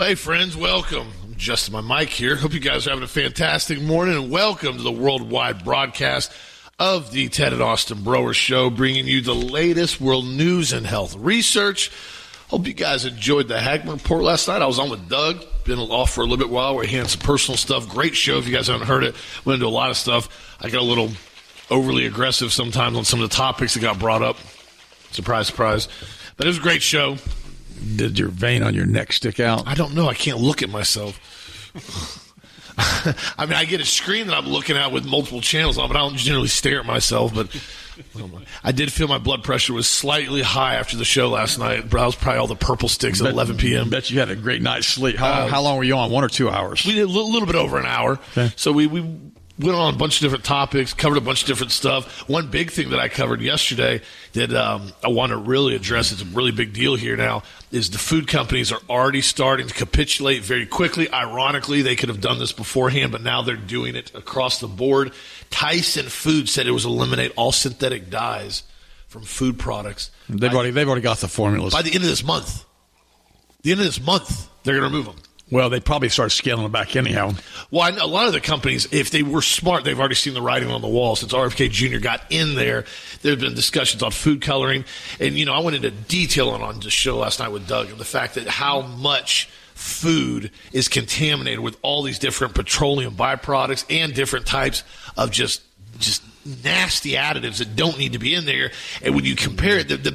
Hey, friends, welcome. I'm adjusting my mic here. Hope you guys are having a fantastic morning, and welcome to the worldwide broadcast of the Ted and Austin Broer Show, bringing you the latest world news and health research. Hope you guys enjoyed the Hagman Report last night. I was on with Doug. Been off for a little bit while. We're handling some personal stuff. Great show if you guys haven't heard it. Went into a lot of stuff. I got a little overly aggressive sometimes on some of the topics that got brought up. Surprise, surprise. But it was a great show. Did your vein on your neck stick out? I don't know. I can't look at myself. I mean, I get a screen that I'm looking at with multiple channels on, but I don't generally stare at myself. But I did feel my blood pressure was slightly high after the show last night. That was probably all the purple sticks at 11 p.m. Bet you had a great night's sleep. How long were you on? 1 or 2 hours? We did a little bit over an hour. Okay. So we went on a bunch of different topics, covered a bunch of different stuff. One big thing that I covered yesterday that I want to really address, it's a really big deal here now, is the food companies are already starting to capitulate very quickly. Ironically, they could have done this beforehand, but now they're doing it across the board. Tyson Foods said it was eliminate all synthetic dyes from food products. They've already got the formulas. By the end of this month. The end of this month, they're going to remove them. Well, they probably started scaling it back anyhow. Well, I know a lot of the companies, if they were smart, they've already seen the writing on the wall. Since RFK Jr. got in there, there have been discussions on food coloring. And, you know, I went into detail on the show last night with Doug and the fact that how much food is contaminated with all these different petroleum byproducts and different types of just nasty additives that don't need to be in there. And when you compare it, the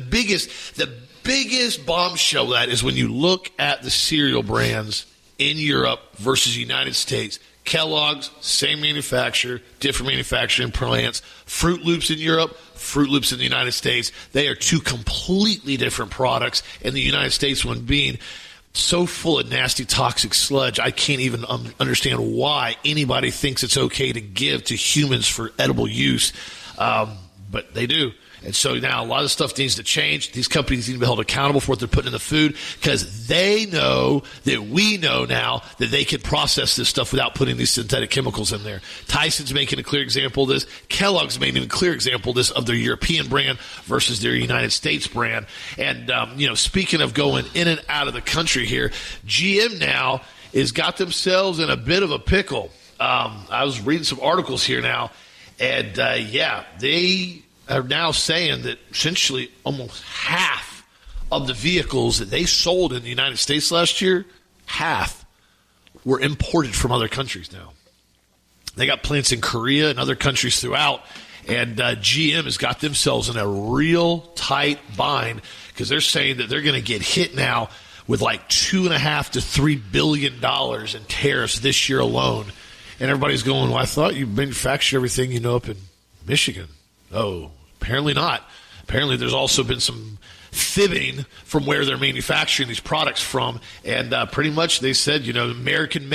biggest bombshell that is when you look at the cereal brands in Europe versus United States. Kellogg's, same manufacturer, different manufacturing plants. Fruit Loops in Europe, Fruit Loops in the United States. They are two completely different products. And the United States one being so full of nasty, toxic sludge, I can't even understand why anybody thinks it's okay to give to humans for edible use. But they do. And so now a lot of stuff needs to change. These companies need to be held accountable for what they're putting in the food because they know that we know now that they can process this stuff without putting these synthetic chemicals in there. Tyson's making a clear example of this. Kellogg's making a clear example of this of their European brand versus their United States brand. And, speaking of going in and out of the country here, GM now has got themselves in a bit of a pickle. I was reading some articles here now, and, they are now saying that essentially almost half of the vehicles that they sold in the United States last year, half were imported from other countries now. They got plants in Korea and other countries throughout, and GM has got themselves in a real tight bind because they're saying that they're going to get hit now with like $2.5 to $3 billion in tariffs this year alone. And everybody's going, well, I thought you manufactured everything, up in Michigan. Oh, apparently not. Apparently there's also been some fibbing from where they're manufacturing these products from. And pretty much they said, American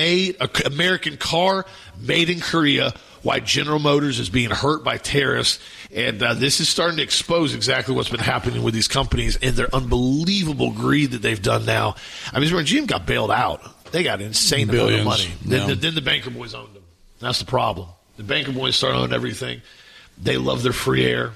car made in Korea, why General Motors is being hurt by tariffs. And this is starting to expose exactly what's been happening with these companies and their unbelievable greed that they've done now. I mean, when GM got bailed out, they got insane Billions. amount of money. Yeah. Then the banker boys owned them. That's the problem. The banker boys started owning everything. They love their free air.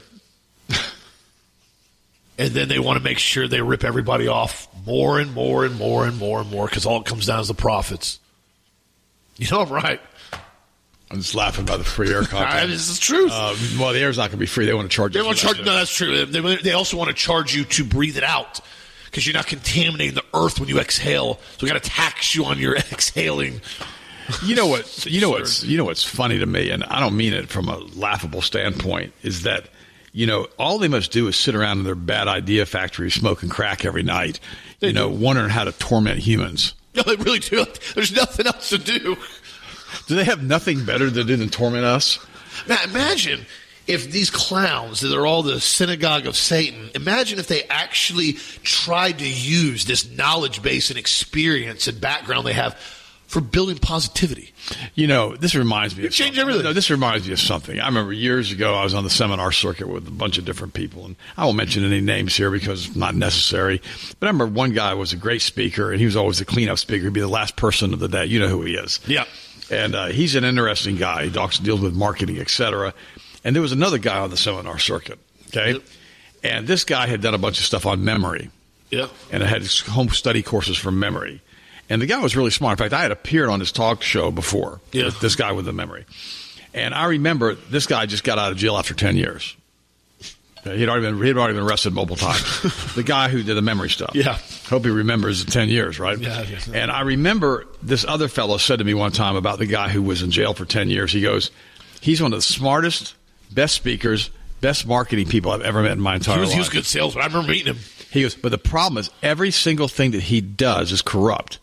And then they want to make sure they rip everybody off more and more and more and more and more because all it comes down is the profits. I'm right. I'm just laughing about the free air content. This is the truth. Well, the air's not going to be free. They want to charge you. No, that's true. They also want to charge you to breathe it out because you're not contaminating the earth when you exhale. So we got to tax you on your exhaling. You know what's funny to me, and I don't mean it from a laughable standpoint, is that all they must do is sit around in their bad idea factory smoking crack every night, wondering how to torment humans. No, they really do. There's nothing else to do. Do they have nothing better to do than torment us? Now, imagine if these clowns that are all the synagogue of Satan, imagine if they actually tried to use this knowledge base and experience and background they have for building positivity. This reminds me of change everything. No, this reminds me of something. I remember years ago I was on the seminar circuit with a bunch of different people, and I won't mention any names here because it's not necessary. But I remember one guy was a great speaker, and he was always the cleanup speaker. He'd be the last person of the day. You know who he is. Yeah. And deals with marketing, etc. And there was another guy on the seminar circuit, okay? Yep. And this guy had done a bunch of stuff on memory. Yep. And it had home study courses for memory. And the guy was really smart. In fact, I had appeared on his talk show before, Yeah. this guy with the memory. And I remember this guy just got out of jail after 10 years. He'd already been arrested multiple times. The guy who did the memory stuff. Yeah. Hope he remembers the 10 years, right? Yeah. And I remember this other fellow said to me one time about the guy who was in jail for 10 years. He goes, he's one of the smartest, best speakers, best marketing people I've ever met in my entire life. He was a good salesman. I remember meeting him. He goes, but the problem is every single thing that he does is corrupt.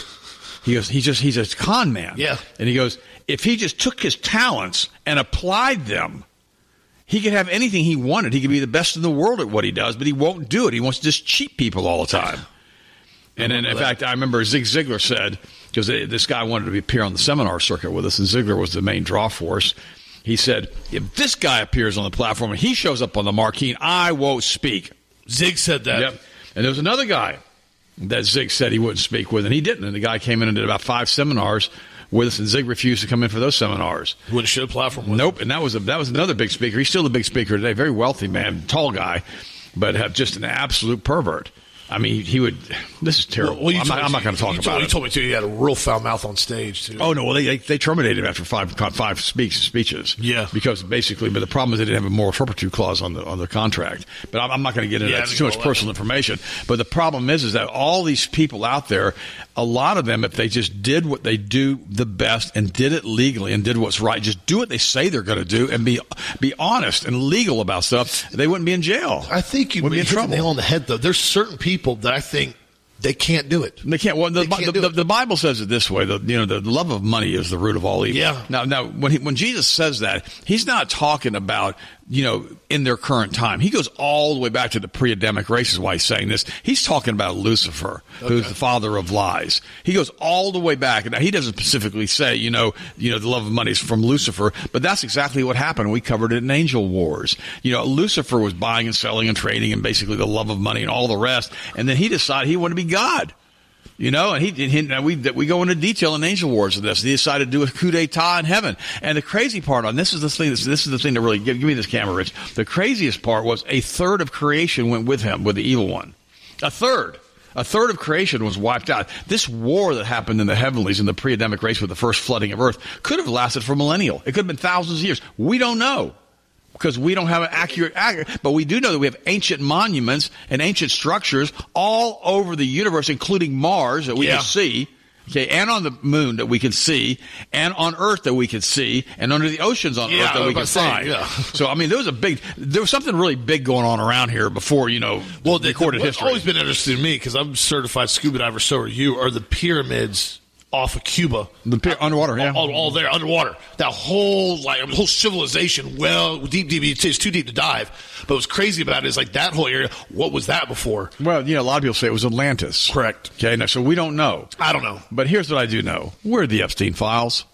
He goes, he's a con man. Yeah. And he goes, if he just took his talents and applied them, he could have anything he wanted. He could be the best in the world at what he does, but he won't do it. He wants to just cheat people all the time. And then, in fact, I remember Zig Ziglar said, because this guy wanted to appear on the seminar circuit with us, and Ziglar was the main draw for us. He said, if this guy appears on the platform and he shows up on the marquee, I won't speak. Zig said that. Yep. And there was another guy that Zig said he wouldn't speak with, and he didn't. And the guy came in and did about 5 seminars with us, and Zig refused to come in for those seminars. He wouldn't share the platform with Nope. And that was another big speaker. He's still a big speaker today. Very wealthy man, tall guy, but just an absolute pervert. I mean, he would. This is terrible. Well, I'm not going to talk about it. You told me, too, he had a real foul mouth on stage, too. Oh, no. Well, they terminated him after five speeches. Yeah. Because basically, but the problem is they didn't have a moral turpitude clause on the contract. But I'm not going to get into that. It's too much personal information. But the problem is that all these people out there, a lot of them, if they just did what they do the best and did it legally and did what's right, just do what they say they're going to do and be honest and legal about stuff, they wouldn't be in jail. I think you hit the nail on the head, though. There's certain people that I think they can't do it. They can't. Well, the Bible says it this way: the love of money is the root of all evil. Yeah. Now, when Jesus says that, he's not talking about in their current time. He goes all the way back to the pre-Adamic race. Is why he's saying this. He's talking about Lucifer, who's the father of lies. He goes all the way back. Now, he doesn't specifically say the love of money is from Lucifer, but that's exactly what happened. We covered it in Angel Wars. Lucifer was buying and selling and trading, and basically the love of money and all the rest. And then he decided he wanted to be God. And we go into detail in Angel Wars of this. He decided to do a coup d'etat in heaven. And the crazy part this is the thing that really, give me this camera, Rich. The craziest part was a third of creation went with him, with the evil one. A third of creation was wiped out. This war that happened in the heavenlies in the pre-Adamic race with the first flooding of earth could have lasted for millennial. It could have been thousands of years. We don't know. Because we don't have an accurate, but we do know that we have ancient monuments and ancient structures all over the universe, including Mars that we can see, and on the moon that we can see, and on Earth that we can see, and under the oceans on Earth that we can find. Yeah. So, I mean, there was something really big going on around here before, recorded history. What's always been interesting to me, because I'm a certified scuba diver, so are you, are the pyramids off of Cuba. Underwater, yeah. All there, underwater. That whole civilization, deep. It's too deep to dive. But what's crazy about it is, that whole area, what was that before? Well, a lot of people say it was Atlantis. Correct. Okay, now, so we don't know. I don't know. But here's what I do know. Where are the Epstein files?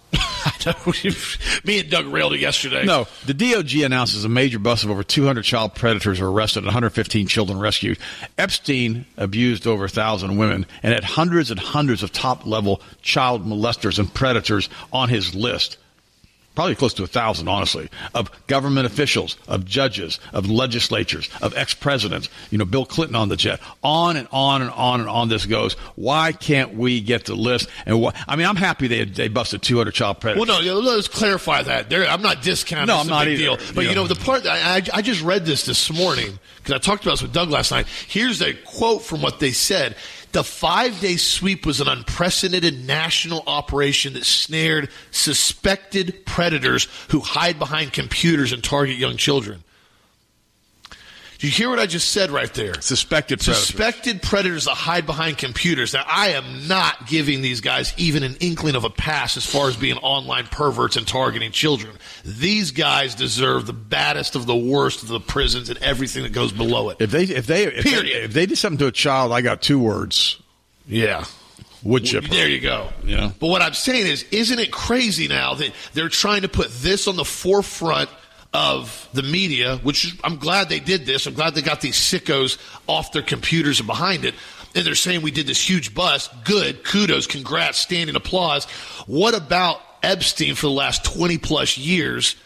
Me and Doug railed it yesterday. No, the DOJ announces a major bust of over 200 child predators are arrested and 115 children rescued. Epstein abused over 1,000 women and had hundreds and hundreds of top-level child molesters and predators on his list. Probably close to 1,000, honestly, of government officials, of judges, of legislatures, of ex-presidents, Bill Clinton on the jet. On and on and on and on this goes. Why can't we get the list? And I'm happy they busted 200 child predators. Well, no, let's clarify that. I'm not discounting. No, I'm not either. Deal. But, the part that I just read this morning, because I talked about this with Doug last night. Here's a quote from what they said. The 5-day sweep was an unprecedented national operation that snared suspected predators who hide behind computers and target young children. Did you hear what I just said right there? Suspected predators. Suspected predators that hide behind computers. Now, I am not giving these guys even an inkling of a pass as far as being online perverts and targeting children. These guys deserve the baddest of the worst of the prisons and everything that goes below it. If they did something to a child, I got 2 words. Yeah. Wood chipper. There you go. Yeah. But what I'm saying is, isn't it crazy now that they're trying to put this on the forefront of the media, which I'm glad they did this. I'm glad they got these sickos off their computers and behind it. And they're saying we did this huge bust. Good. Kudos. Congrats. Standing applause. What about Epstein for the last 20 plus years?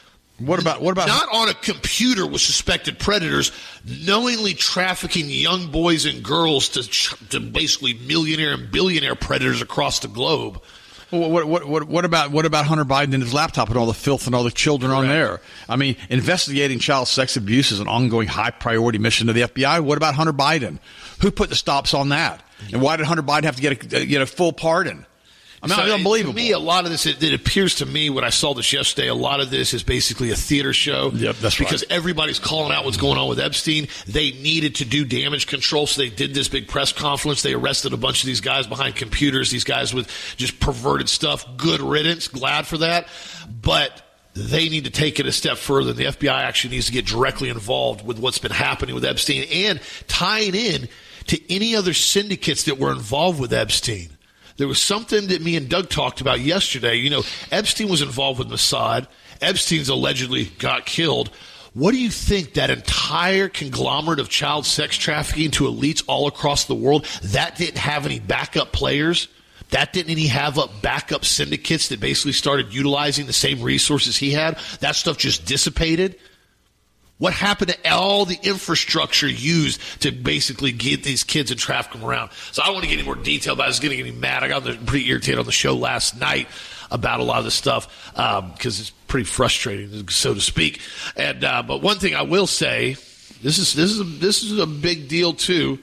What about not on a computer with suspected predators, knowingly trafficking young boys and girls to basically millionaire and billionaire predators across the globe? What about Hunter Biden and his laptop and all the filth and all the children on there? I mean, investigating child sex abuse is an ongoing high priority mission to the FBI. What about Hunter Biden? Who put the stops on that? And why did Hunter Biden have to get a full pardon? I mean, it's unbelievable. To me, a lot of this, it appears to me when I saw this yesterday, a lot of this is basically a theater show. Yep, that's right. Because everybody's calling out what's going on with Epstein. They needed to do damage control, so they did this big press conference. They arrested a bunch of these guys behind computers, these guys with just perverted stuff. Good riddance. Glad for that. But they need to take it a step further. The FBI actually needs to get directly involved with what's been happening with Epstein and tying in to any other syndicates that were involved with Epstein. There was something that me and Doug talked about yesterday. You know, Epstein was involved with Mossad. Epstein's allegedly got killed. What do you think that entire conglomerate of child sex trafficking to elites all across the world, that didn't have any backup players? That didn't any have backup syndicates that basically started utilizing the same resources he had? That stuff just dissipated? What happened to all the infrastructure used to basically get these kids and traffic them around? So I don't want to get any more detail about it. It's going to get me mad. I got pretty irritated on the show last night about a lot of this stuff because it's pretty frustrating, so to speak. And but one thing I will say, this is a big deal too.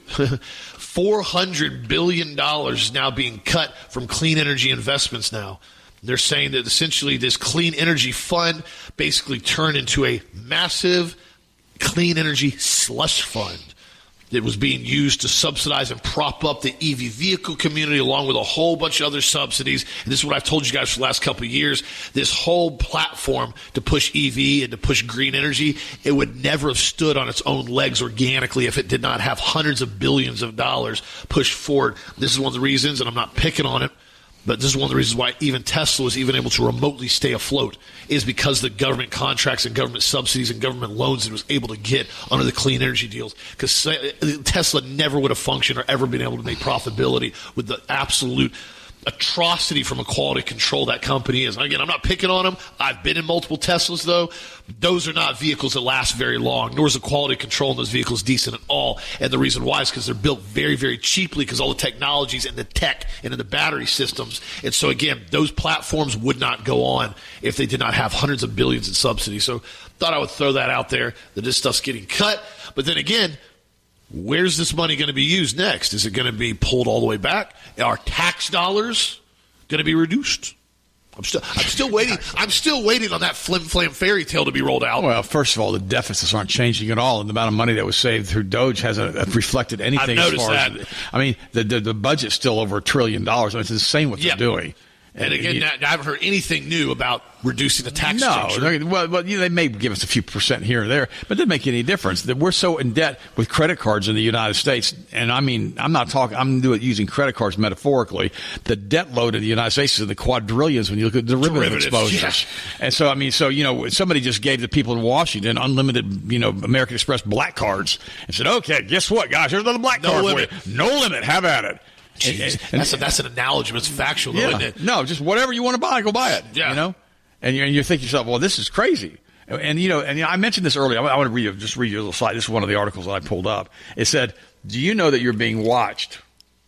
$400 billion is now being cut from clean energy investments now. They're saying that essentially this clean energy fund basically turned into a massive clean energy slush fund that was being used to subsidize and prop up the EV vehicle community along with a whole bunch of other subsidies. And this is what I've told you guys for the last couple of years. This whole platform to push EV and to push green energy, it would never have stood on its own legs organically if it did not have hundreds of billions of dollars pushed forward. This is one of the reasons, and I'm not picking on it, but this is one of the reasons why even Tesla was even able to remotely stay afloat, is because the government contracts and government subsidies and government loans it was able to get under the clean energy deals. Because Tesla never would have functioned or ever been able to make profitability with the absolute atrocity from a quality control that company is. Again, I'm not picking on them. I've been in multiple Teslas, though. Those are not vehicles that last very long, nor is the quality control in those vehicles decent at all. And the reason why is because they're built very, very cheaply because all the technologies and the tech and in the battery systems. And so, again, those platforms would not go on if they did not have hundreds of billions in subsidies. So thought I would throw that out there, that this stuff's getting cut. But then again, where's this money going to be used next? Is it going to be pulled all the way back? Are tax dollars going to be reduced? I'm still waiting. I'm still waiting on that flim flam fairy tale to be rolled out. Well, first of all, the deficits aren't changing at all, and the amount of money that was saved through Doge hasn't reflected anything. I've noticed that. I mean, the budget's still over $1 trillion. I mean, it's insane what they're doing. And again, I haven't heard anything new about reducing the tax structure. No, well, they may give us a few percent here or there, but it doesn't make any difference. That we're so in debt with credit cards in the United States, and I mean, I'm using credit cards metaphorically. The debt load in the United States is in the quadrillions when you look at derivative exposures. Yeah. And so, somebody just gave the people in Washington unlimited, American Express black cards and said, okay, guess what, guys, here's another black card for you. No limit, have at it. Jeez, that's an analogy, but it's factual, though, isn't it? No, just whatever you want to buy, go buy it. Yeah. And you think to yourself, well, this is crazy. And I mentioned this earlier. I want to read you a little slide. This is one of the articles that I pulled up. It said, do you know that you're being watched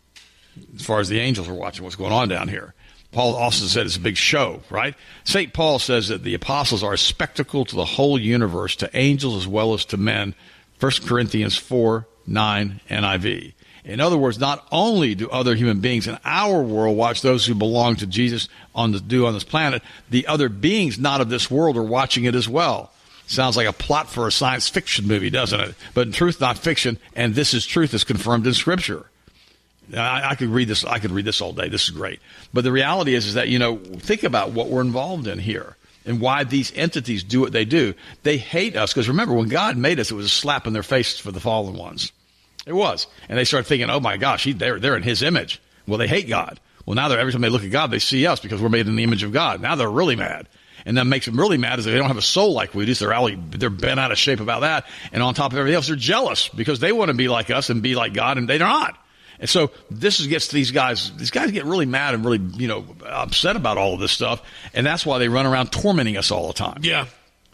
as far as the angels are watching what's going on down here? Paul also said it's a big show, right? St. Paul says that the apostles are a spectacle to the whole universe, to angels as well as to men. 1 Corinthians 4:9 NIV. In other words, not only do other human beings in our world watch those who belong to Jesus on this planet, the other beings not of this world are watching it as well. Sounds like a plot for a science fiction movie, doesn't it? But in truth, not fiction, and this is truth as confirmed in Scripture. I could read this. I could read this all day. This is great. But the reality is that, think about what we're involved in here and why these entities do what they do. They hate us because, remember, when God made us, it was a slap in their face for the fallen ones. It was. And they started thinking, oh, my gosh, they're in his image. Well, they hate God. Well, now every time they look at God, they see us because we're made in the image of God. Now they're really mad. And that makes them really mad is that they don't have a soul like we do. So they're bent out of shape about that. And on top of everything else, they're jealous because they want to be like us and be like God, and they're not. And so this gets to these guys. These guys get really mad and really, upset about all of this stuff. And that's why they run around tormenting us all the time. Yeah.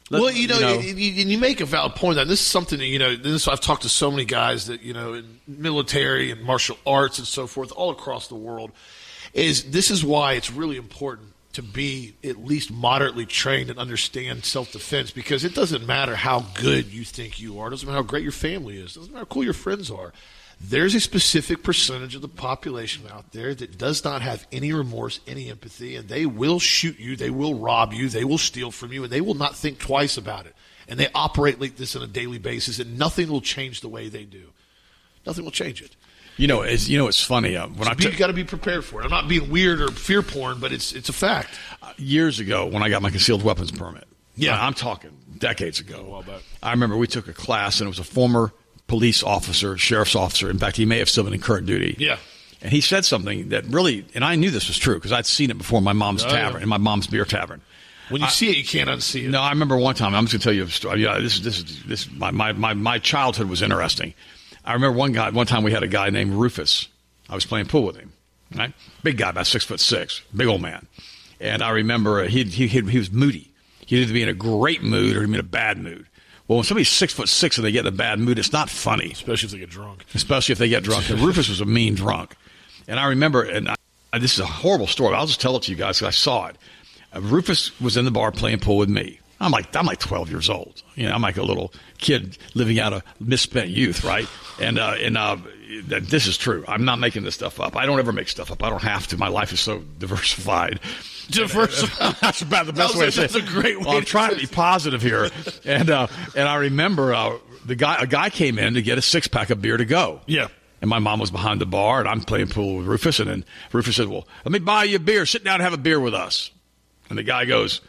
Well, you make a valid point. That this is something that, I've talked to so many guys that, in military and martial arts and so forth all across the world, this is why it's really important to be at least moderately trained and understand self-defense, because it doesn't matter how good you think you are. It doesn't matter how great your family is. It doesn't matter how cool your friends are. There's a specific percentage of the population out there that does not have any remorse, any empathy, and they will shoot you, they will rob you, they will steal from you, and they will not think twice about it. And they operate like this on a daily basis, and nothing will change the way they do. Nothing will change it. It's funny. You got to be prepared for it. I'm not being weird or fear porn, but it's a fact. Years ago, when I got my concealed weapons permit, I'm talking decades ago. I remember we took a class, and it was a former police officer, sheriff's officer. In fact, he may have still been in current duty. Yeah. And he said something that really, and I knew this was true because I'd seen it before in my mom's tavern, in my mom's beer tavern. When you see it, you can't unsee it. No, I remember one time. I'm just going to tell you a story. This my childhood was interesting. I remember one time we had a guy named Rufus. I was playing pool with him. Right, big guy, about 6'6", big old man. And I remember he was moody. He'd either be in a great mood or he'd be in a bad mood. Well, when somebody's 6'6" and they get in a bad mood, it's not funny. Especially if they get drunk. And Rufus was a mean drunk. And I remember, this is a horrible story. I'll just tell it to you guys because I saw it. Rufus was in the bar playing pool with me. I'm like 12 years old. I'm like a little kid living out a misspent youth, right? And this is true. I'm not making this stuff up. I don't ever make stuff up. I don't have to. My life is so diversified. That's about the best way to say it. That's a great way. Well, I'm trying to be positive here. And I remember a guy came in to get a 6-pack of beer to go. Yeah. And my mom was behind the bar, and I'm playing pool with Rufus. And then Rufus said, "Well, let me buy you a beer. Sit down and have a beer with us." And the guy goes,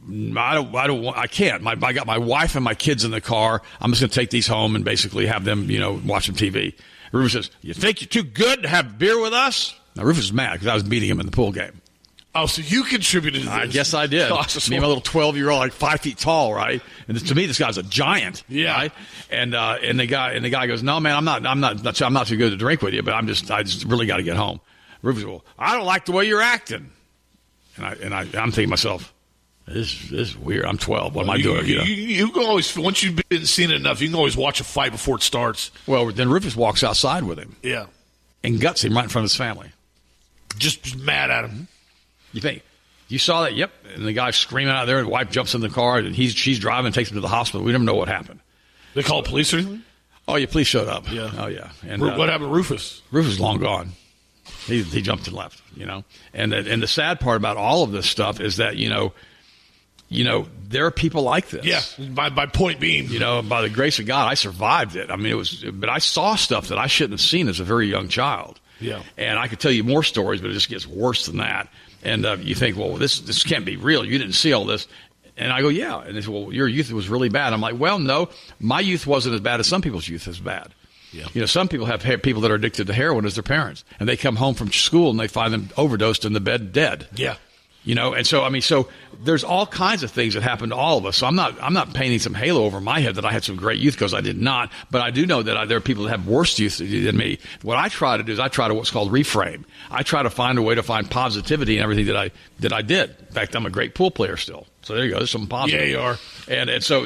I can't. I got my wife and my kids in the car. I'm just going to take these home and basically have them, watch some TV. Rufus says, "You think you're too good to have beer with us?" Now, Rufus was mad because I was beating him in the pool game. Oh, so you contributed to this. I guess I did. Gosh, me, my little 12-year-old, like 5 feet tall, right? And to me, this guy's a giant. Yeah. Right? And the guy goes, "No, man, I'm not too good to drink with you, but I just really got to get home." Rufus goes, "Well, I don't like the way you're acting." And I'm thinking to myself, This is weird. I'm 12. What am I doing? You can always, once you've been seen it enough, you can always watch a fight before it starts. Well, then Rufus walks outside with him. Yeah. And guts him right in front of his family. Just mad at him. You think, you saw that? Yep. And the guy's screaming out there, and the wife jumps in the car, and she's driving and takes him to the hospital. We never know what happened. They call police or anything? Oh, yeah, police showed up. Yeah. Oh, yeah. And what happened to Rufus? Rufus is long gone. He jumped and left, And the sad part about all of this stuff is that, there are people like this. Yeah, my point being. By the grace of God, I survived it. I mean, but I saw stuff that I shouldn't have seen as a very young child. Yeah. And I could tell you more stories, but it just gets worse than that. And you think, well, this can't be real. You didn't see all this. And I go, yeah. And they say, well, your youth was really bad. I'm like, well, no, my youth wasn't as bad as some people's youth is bad. Yeah. Some people have people that are addicted to heroin as their parents, and they come home from school and they find them overdosed in the bed dead. Yeah. And so there's all kinds of things that happen to all of us. So I'm not painting some halo over my head that I had some great youth, because I did not. But I do know that there are people that have worse youth than me. What I try to do is what's called reframe. I try to find a way to find positivity in everything that I did. In fact, I'm a great pool player still. So there you go. There's some positive. Yeah, you are. And so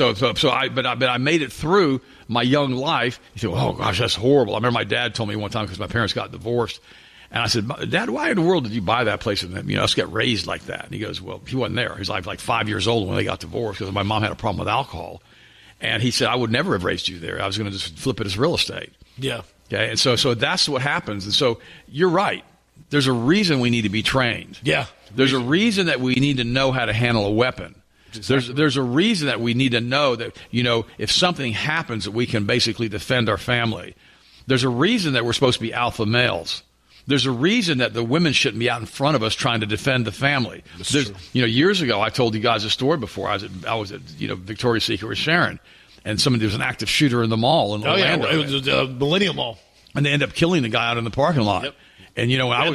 I made it through my young life. You think, oh gosh, that's horrible. I remember my dad told me one time, because my parents got divorced. And I said, "Dad, why in the world did you buy that place and us get raised like that?" And he goes, "Well, he wasn't there. He's like 5 years old when they got divorced, because my mom had a problem with alcohol." And he said, "I would never have raised you there. I was going to just flip it as real estate." Yeah. Okay. And so that's what happens. And so you're right. There's a reason we need to be trained. Yeah. There's a reason that we need to know how to handle a weapon. Exactly. There's a reason that we need to know that, if something happens, that we can basically defend our family. There's a reason that we're supposed to be alpha males. There's a reason that the women shouldn't be out in front of us trying to defend the family. Years ago, I told you guys a story before. I was at Victoria's Secret with Sharon, and there was an active shooter in the mall in Orlando. Yeah, it was the Millennium Mall, and they ended up killing the guy out in the parking lot. Yep. And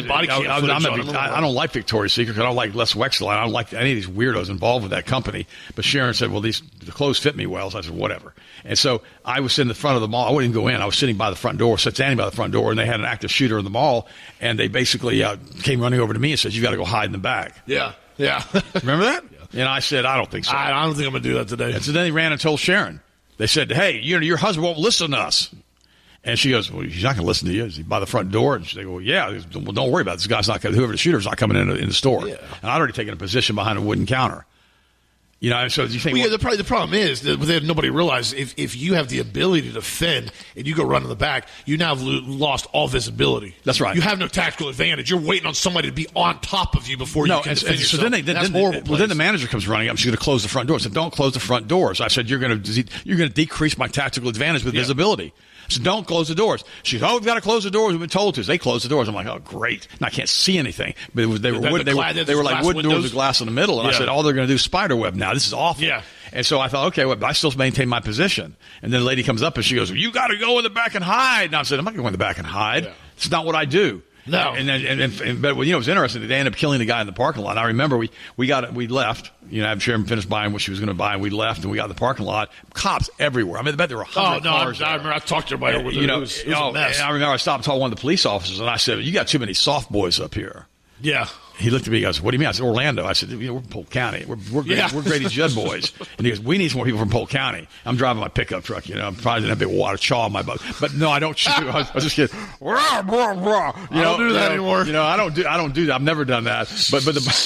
I don't like Victoria's Secret, because I don't like Les Wexel. I don't like any of these weirdos involved with that company. But Sharon said, "Well, the clothes fit me well." So I said, "Whatever." And so I was sitting in the front of the mall. I wouldn't even go in. I was sitting by the front door, standing by the front door, and they had an active shooter in the mall. And they basically came running over to me and said, "You got to go hide in the back." Yeah, yeah. Remember that? Yeah. And I said, I don't think so. I don't think I'm going to do that today. And so then he ran and told Sharon. They said, hey, your husband won't listen to us. And she goes, well, he's not going to listen to you. Is he by the front door? And they go, well, yeah. Goes, well, don't worry about it. This guy's not going. Whoever the shooter's not coming in the store. Yeah. And I'd already taken a position behind a wooden counter. You know, so you think the problem is that nobody realizes if you have the ability to defend and you go run in the back, you now have lost all visibility. That's right. You have no tactical advantage. You're waiting on somebody to be on top of you before you can defend yourself. So then the manager comes running up. She's going to close the front door. I said, don't close the front doors. I said, you're going to decrease my tactical advantage with visibility. So don't close the doors. She goes, we've got to close the doors. We've been told to. So they closed the doors. I'm like, oh, great. And I can't see anything. But they were like wooden doors with glass in the middle. And I said, oh, they're going to do spider web now. This is awful. Yeah. And so I thought, okay, well, I still maintain my position. And then the lady comes up and she goes, you got to go in the back and hide. And I said, I'm not going to go in the back and hide. Yeah. It's not what I do. No. But it was interesting. They ended up killing the guy in the parking lot. I remember we left. You know, Sharon finished buying what she was going to buy, and we left, and we got in the parking lot. Cops everywhere. I mean, I bet there were 100 cars there. I remember I talked to everybody over there. It was a mess. And I remember I stopped and told one of the police officers, and I said, you got too many soft boys up here. Yeah. He looked at me and goes, what do you mean? I said, Orlando. I said, we're Polk County. We're Grady Judd boys. And he goes, we need some more people from Polk County. I'm driving my pickup truck, you know. I'm probably going to have a big wad of chaw in my butt. But no, I don't shoot. I was just kidding. I don't do that anymore. You know, I don't do that. I've never done that. But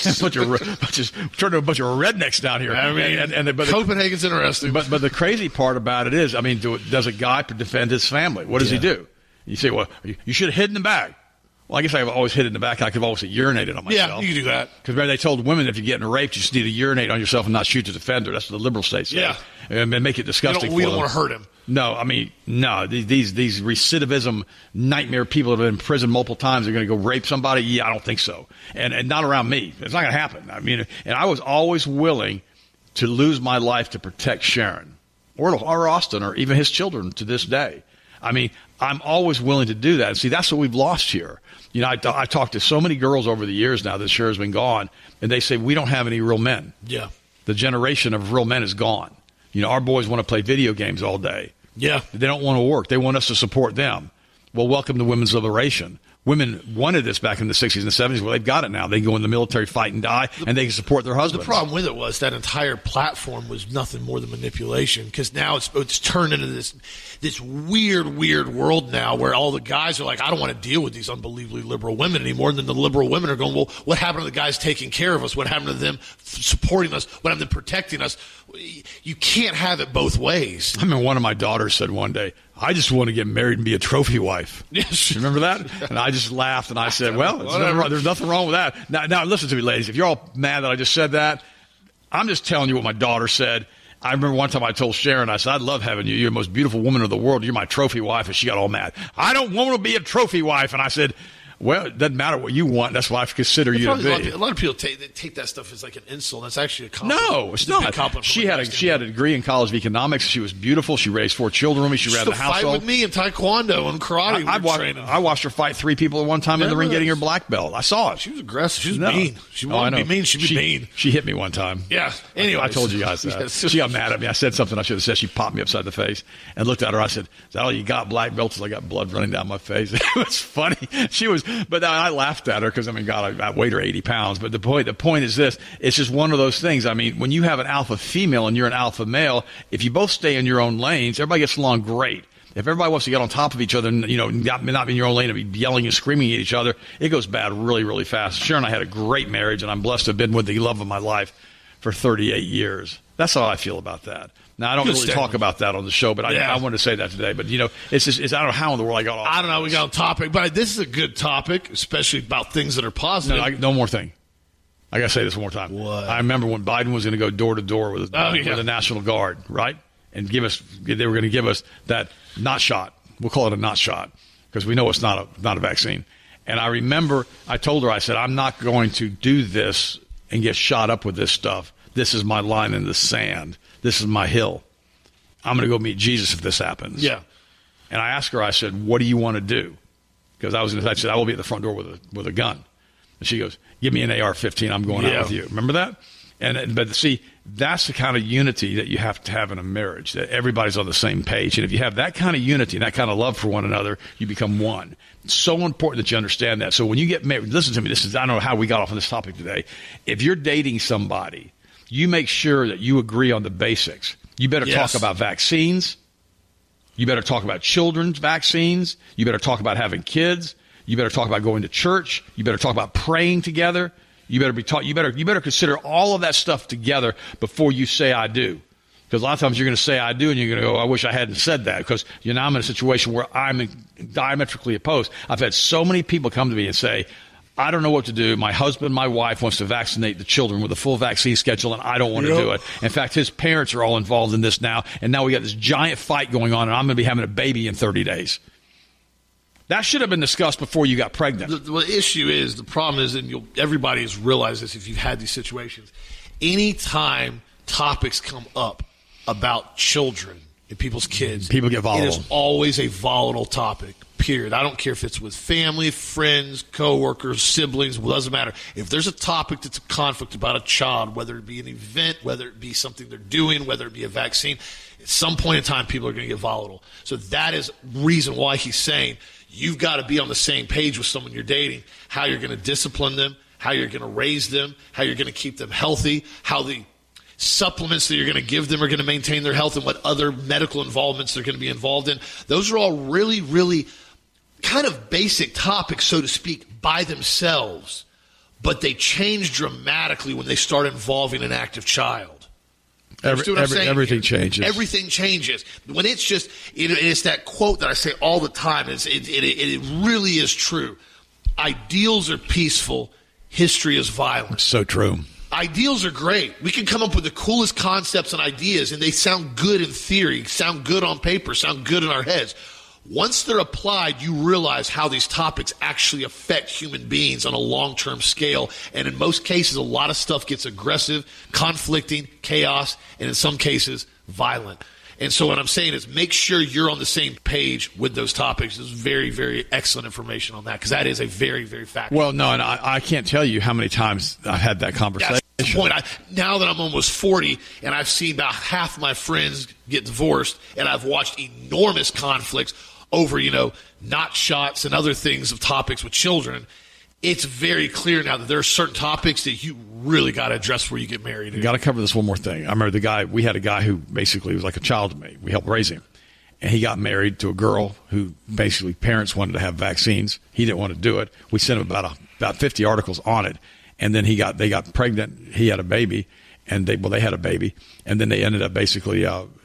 turned to a bunch of rednecks down here. I mean, but Copenhagen's interesting. But the crazy part about it is, I mean, does a guy defend his family? What does he do? You say, well, you should have hid in the bag. Well, I guess I've always hid in the back. I could have always urinated on myself. Yeah, you can do that. Because they told women if you're getting raped, you just need to urinate on yourself and not shoot the defender. That's what the liberal states say. Yeah. And make it disgusting we don't want to hurt him. No, I mean, no. These recidivism nightmare people that have been in prison multiple times are going to go rape somebody? Yeah, I don't think so. And not around me. It's not going to happen. I mean, and I was always willing to lose my life to protect Sharon or Austin or even his children to this day. I mean, I'm always willing to do that. And see, that's what we've lost here. You know, I talked to so many girls over the years now that Cher's been gone, and they say, we don't have any real men. Yeah. The generation of real men is gone. You know, our boys want to play video games all day. Yeah. They don't want to work. They want us to support them. Well, welcome to women's liberation. Women wanted this back in the 60s and the 70s. Well, they've got it now. They can go in the military, fight and die, and they can support their husbands. The problem with it was that entire platform was nothing more than manipulation, because now it's turned into this weird world now where all the guys are like, I don't want to deal with these unbelievably liberal women anymore. And then the liberal women are going, well, what happened to the guys taking care of us? What happened to them supporting us? What happened to them protecting us? You can't have it both ways. I mean, one of my daughters said one day, I just want to get married and be a trophy wife. Yes. You remember that? And I just laughed and I said, well, there's nothing wrong with that. Now, listen to me, ladies. If you're all mad that I just said that, I'm just telling you what my daughter said. I remember one time I told Sharon, I said, I'd love having you. You're the most beautiful woman in the world. You're my trophy wife. And she got all mad. I don't want to be a trophy wife. And I said, well, it doesn't matter what you want. That's what I consider you to be. A lot of people take that stuff as like an insult. That's actually a compliment. No, it's not. She had a degree in college of economics. She was beautiful. She raised 4 children with me. She ran the household. Fight with me in Taekwondo and karate. I watched her fight 3 people at one time in the ring, getting her black belt. I saw it. She was aggressive. She was mean. She wanted to be mean. She'd be mean. She hit me one time. Yeah. Anyway, I told you guys that. Yes. She got mad at me. I said something I should have said. She popped me upside the face and looked at her. I said, "Is that all you got, black belts?" I got blood running down my face. It was funny. But I laughed at her because, I mean, God, I weighed her 80 pounds. But the point is this. It's just one of those things. I mean, when you have an alpha female and you're an alpha male, if you both stay in your own lanes, everybody gets along great. If everybody wants to get on top of each other and, you know, not be in your own lane and be yelling and screaming at each other, it goes bad really, really fast. Sharon and I had a great marriage, and I'm blessed to have been with the love of my life for 38 years. That's how I feel about that. Now, I don't really talk about that on the show, but I wanted to say that today. But, you know, it's I don't know how in the world I got off. I don't know. We got on topic. But this is a good topic, especially about things that are positive. No more thing. I got to say this one more time. What? I remember when Biden was going to go door to door with the National Guard, right? And they were going to give us that not shot. We'll call it a not shot because we know it's not a vaccine. And I remember I told her, I said, I'm not going to do this and get shot up with this stuff. This is my line in the sand. This is my hill. I'm going to go meet Jesus if this happens. Yeah. And I asked her, I said, what do you want to do? Because I said, I will be at the front door with a gun. And she goes, give me an AR-15. I'm going out with you. Remember that? But see, that's the kind of unity that you have to have in a marriage, that everybody's on the same page. And if you have that kind of unity and that kind of love for one another, you become one. It's so important that you understand that. So when you get married, listen to me, I don't know how we got off on this topic today. If you're dating somebody you make sure that you agree on the basics. You better talk about vaccines. You better talk about children's vaccines. You better talk about having kids. You better talk about going to church. You better talk about praying together. You better be taught. You better consider all of that stuff together before you say I do. Because a lot of times you're going to say I do, and you're going to go, I wish I hadn't said that, because now I'm in a situation where I'm diametrically opposed. I've had so many people come to me and say, I don't know what to do. My husband, my wife wants to vaccinate the children with a full vaccine schedule, and I don't want to do it. In fact, his parents are all involved in this now, and now we got this giant fight going on, and I'm going to be having a baby in 30 days. That should have been discussed before you got pregnant. The issue is, the problem is, and everybody has realized this if you've had these situations, anytime topics come up about children and people's kids, people get volatile. It is always a volatile topic, period. I don't care if it's with family, friends, coworkers, siblings, it doesn't matter. If there's a topic that's a conflict about a child, whether it be an event, whether it be something they're doing, whether it be a vaccine, at some point in time, people are going to get volatile. So that is the reason why he's saying you've got to be on the same page with someone you're dating, how you're going to discipline them, how you're going to raise them, how you're going to keep them healthy, how the supplements that you're going to give them are going to maintain their health, and what other medical involvements they're going to be involved in. Those are all really, really kind of basic topics, so to speak, by themselves, but they change dramatically when they start involving an active child. Everything changes. Everything changes. When it's just, it's that quote that I say all the time. It really is true. Ideals are peaceful. History is violent. So true. Ideals are great. We can come up with the coolest concepts and ideas, and they sound good in theory, sound good on paper, sound good in our heads. Once they're applied, you realize how these topics actually affect human beings on a long-term scale. And in most cases, a lot of stuff gets aggressive, conflicting, chaos, and in some cases, violent. And so what I'm saying is make sure you're on the same page with those topics. There's very, very excellent information on that, because that is a very, very factual. Well, no, and I can't tell you how many times I've had that conversation. That's the point. Now that I'm almost 40 and I've seen about half my friends get divorced, and I've watched enormous conflicts over, not shots and other things of topics with children, it's very clear now that there are certain topics that you really got to address before you get married. You got to cover this one more thing. I remember we had a guy who basically was like a child to me. We helped raise him. And he got married to a girl who basically parents wanted to have vaccines. He didn't want to do it. We sent him about 50 articles on it. And then they got pregnant. He had a baby. And they had a baby. And then they ended up basically,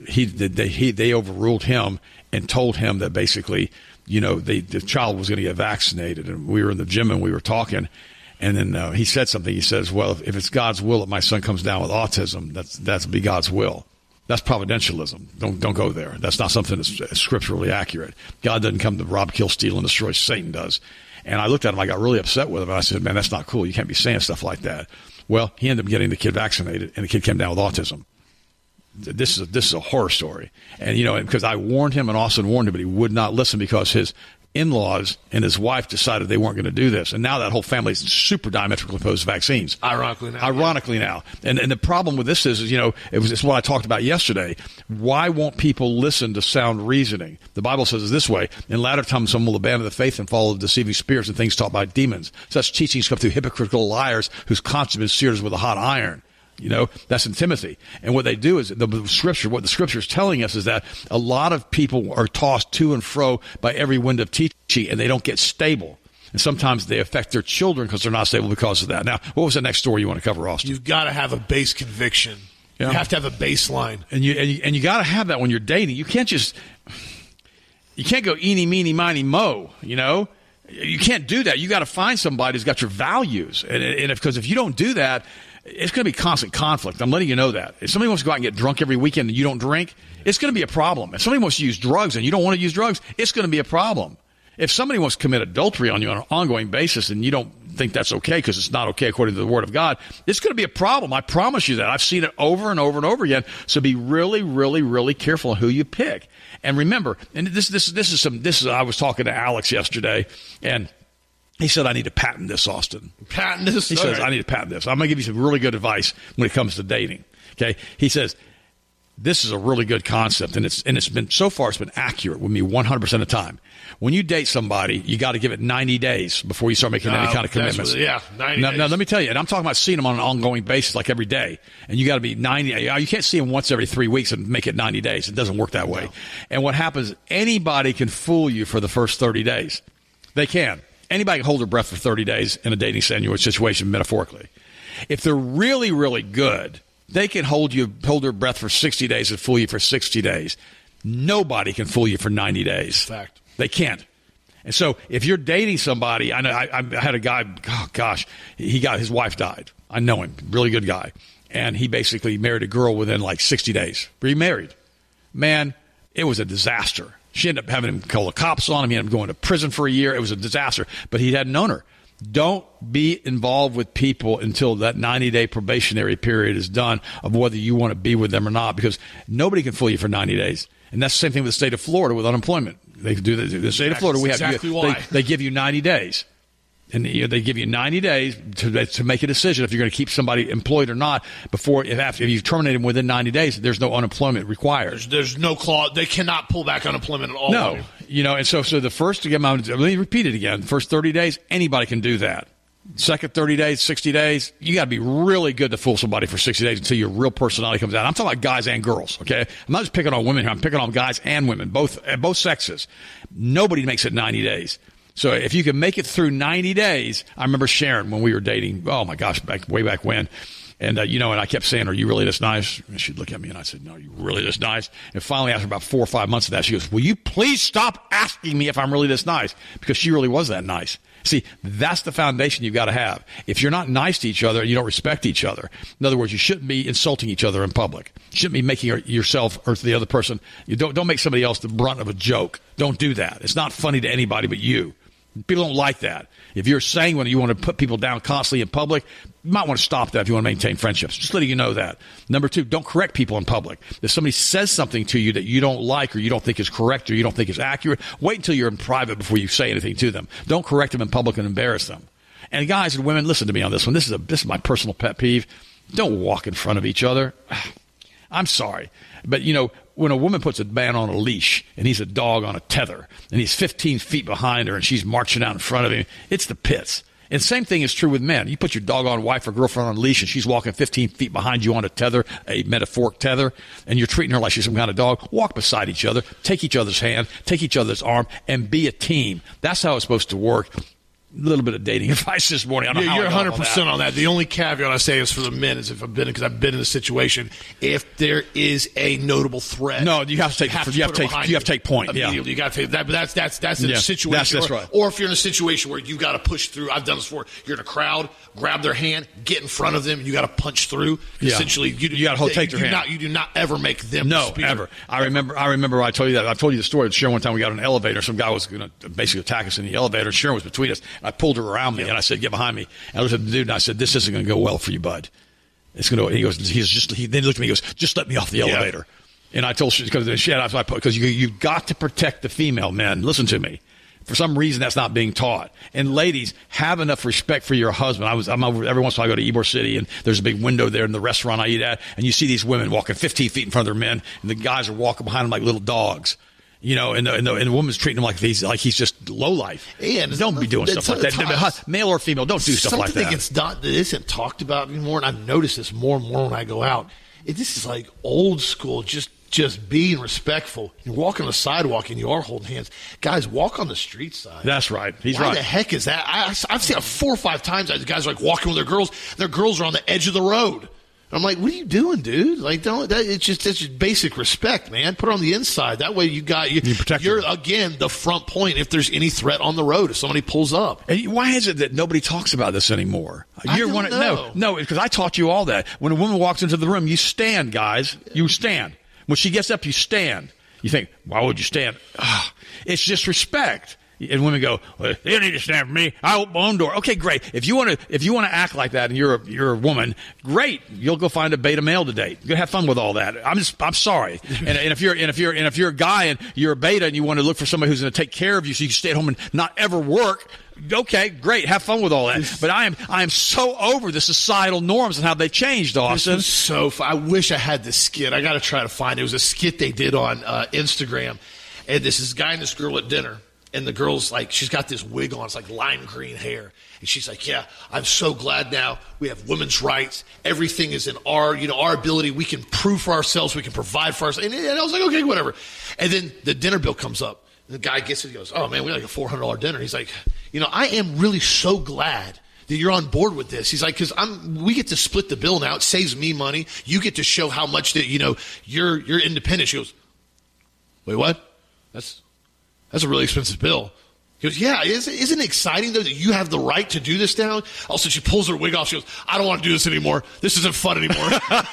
they overruled him and told him that basically, the child was going to get vaccinated. And we were in the gym and we were talking. And then he said something. He says, well, if it's God's will that my son comes down with autism, that's be God's will. That's providentialism. Don't go there. That's not something that's scripturally accurate. God doesn't come to rob, kill, steal, and destroy. Satan does. And I looked at him. I got really upset with him. And I said, man, that's not cool. You can't be saying stuff like that. Well, he ended up getting the kid vaccinated, and the kid came down with autism. This is a horror story. And, because I warned him and Austin warned him, but he would not listen because his in-laws and his wife decided they weren't going to do this. And now that whole family is super diametrically opposed to vaccines. Ironically now. And the problem with this is it's what I talked about yesterday. Why won't people listen to sound reasoning? The Bible says it this way: in latter times some will abandon the faith and follow deceiving spirits and things taught by demons. Such teachings come through hypocritical liars whose conscience is seared with a hot iron. That's in Timothy. And what they do is what the scripture is telling us is that a lot of people are tossed to and fro by every wind of teaching, and they don't get stable. And sometimes they affect their children because they're not stable because of that. Now, what was the next story you want to cover, Austin? You've got to have a base conviction. Yeah. You have to have a baseline. And you got to have that when you're dating. You can't go eeny, meeny, miny, mo, You can't do that. You got to find somebody who's got your values. Because if you don't do that, it's going to be constant conflict. I'm letting you know that. If somebody wants to go out and get drunk every weekend and you don't drink, it's going to be a problem. If somebody wants to use drugs and you don't want to use drugs, it's going to be a problem. If somebody wants to commit adultery on you on an ongoing basis and you don't think that's okay because it's not okay according to the Word of God, it's going to be a problem. I promise you that. I've seen it over and over and over again. So be really, really, really careful on who you pick. And remember, and this is I was talking to Alex yesterday, and he said, I need to patent this, Austin. Patent this? He says, I need to patent this. I'm going to give you some really good advice when it comes to dating. Okay? He says, this is a really good concept, and it's been so far it's been accurate with me 100% of the time. When you date somebody, you got to give it 90 days before you start making any kind of commitments. 90 days. Now, let me tell you, and I'm talking about seeing them on an ongoing basis, like every day. And you got to be 90. You can't see them once every 3 weeks and make it 90 days. It doesn't work that way. No. And what happens? Anybody can fool you for the first 30 days. They can. Anybody can hold their breath for 30 days in a dating situation, metaphorically. If they're really, really good, they can hold their breath for 60 days and fool you for 60 days. Nobody can fool you for 90 days. Fact. They can't. And so if you're dating somebody, I know I had a guy, his wife died. I know him, really good guy. And he basically married a girl within like 60 days. Remarried. Man, it was a disaster. She ended up having him call the cops on him. He ended up going to prison for a year. It was a disaster. But he hadn't known her. Don't be involved with people until that 90-day probationary period is done of whether you want to be with them or not, because nobody can fool you for 90 days. And that's the same thing with the state of Florida with unemployment. They do the state of Florida. They give you 90 days, and they give you 90 days to make a decision if you're going to keep somebody employed or not. If you terminate them within 90 days, there's no unemployment required. There's no clause. They cannot pull back unemployment at all. No, and so the first let me repeat it again. First 30 days, anybody can do that. Second 30 days, 60 days, you got to be really good to fool somebody for 60 days until your real personality comes out. I'm talking about guys and girls, okay? I'm not just picking on women here. I'm picking on guys and women, both sexes. Nobody makes it 90 days. So if you can make it through 90 days, I remember Sharon when we were dating, oh my gosh, way back when. And, and I kept saying, are you really this nice? And she'd look at me and I said, no, are you really this nice? And finally, after about 4 or 5 months of that, she goes, will you please stop asking me if I'm really this nice? Because she really was that nice. See, that's the foundation you've got to have. If you're not nice to each other, you don't respect each other. In other words, you shouldn't be insulting each other in public. You shouldn't be making yourself or the other person. You don't make somebody else the brunt of a joke. Don't do that. It's not funny to anybody but you. People don't like that. If you're saying when you want to put people down constantly in public, you might want to stop that if you want to maintain friendships. Just letting you know that. Number 2, don't correct people in public. If somebody says something to you that you don't like or you don't think is correct or you don't think is accurate, wait until you're in private before you say anything to them. Don't correct them in public and embarrass them. And guys and women, listen to me on this one. This is my personal pet peeve. Don't walk in front of each other. I'm sorry. But, when a woman puts a man on a leash and he's a dog on a tether and he's 15 feet behind her and she's marching out in front of him, it's the pits. And same thing is true with men. You put your doggone wife or girlfriend on a leash and she's walking 15 feet behind you on a tether, a metaphoric tether, and you're treating her like she's some kind of dog. Walk beside each other, take each other's hand, take each other's arm, and be a team. That's how it's supposed to work. A little bit of dating advice this morning. You're 100% on that. The only caveat I say is for the men is because I've been in a situation. If there is a notable threat, no, you have to take point. Yeah, you got to take that. But that's in a situation. That's right. Or if you're in a situation where you got to push through. I've done this before. You're in a crowd, grab their hand, get in front of them, and you got to punch through. Yeah. Essentially, you got to take their hand. You do not ever make them. No, ever. I remember. I told you that. I told you the story. Sharon, one time we got in an elevator. Some guy was going to basically attack us in the elevator. Sharon was between us. I pulled her around me and I said, "Get behind me." And I looked at the dude and I said, "This isn't going to go well for you, bud. It's going to." And he goes, He then looked at me. He goes, "Just let me off the elevator." And I told because you've got to protect the female men. Listen to me. For some reason, that's not being taught. And ladies, have enough respect for your husband. I'm over every once in a while. I go to Ybor City, and there's a big window there in the restaurant I eat at, and you see these women walking 15 feet in front of their men, and the guys are walking behind them like little dogs. And the woman's treating him like he's just low life. And don't be doing stuff like that. Male or female, don't do stuff like that. Something that isn't talked about anymore, and I've noticed this more and more when I go out. This is like old school, just being respectful. You're walking on the sidewalk and you are holding hands. Guys, walk on the street side. That's right. He's right. Why the heck is that? I've seen it 4 or 5 times. The guys are like walking with their girls. Their girls are on the edge of the road. I'm like, what are you doing, dude? Like, it's just basic respect, man. Put it on the inside. That way you're again, the front point if there's any threat on the road, if somebody pulls up. And why is it that nobody talks about this anymore? I don't know. No, because I taught you all that. When a woman walks into the room, you stand, guys. You stand. When she gets up, you stand. You think, why would you stand? It's just respect. And women go, well, you don't need to stand for me. I open my own door. Okay, great. If you want to act like that and you're a woman, great. You'll go find a beta male to date. Go have fun with all that. I'm sorry. And if you're a guy and you're a beta and you want to look for somebody who's going to take care of you so you can stay at home and not ever work, okay, great. Have fun with all that. But I am so over the societal norms and how they changed, Austin. This was so I wish I had this skit. I got to try to find it. It was a skit they did on Instagram. And this guy and this girl at dinner. And the girl's like, she's got this wig on. It's like lime green hair. And she's like, yeah, I'm so glad now we have women's rights. Everything is in our ability. We can prove for ourselves. We can provide for ourselves. And I was like, okay, whatever. And then the dinner bill comes up. And the guy gets it. He goes, oh, man, we got like a $400 dinner. He's like, I am really so glad that you're on board with this. He's like, because we get to split the bill now. It saves me money. You get to show how much that, you're independent. She goes, wait, what? That's a really expensive bill. He goes, yeah, isn't it exciting, though, that you have the right to do this now? Also, she pulls her wig off. She goes, I don't want to do this anymore. This isn't fun anymore.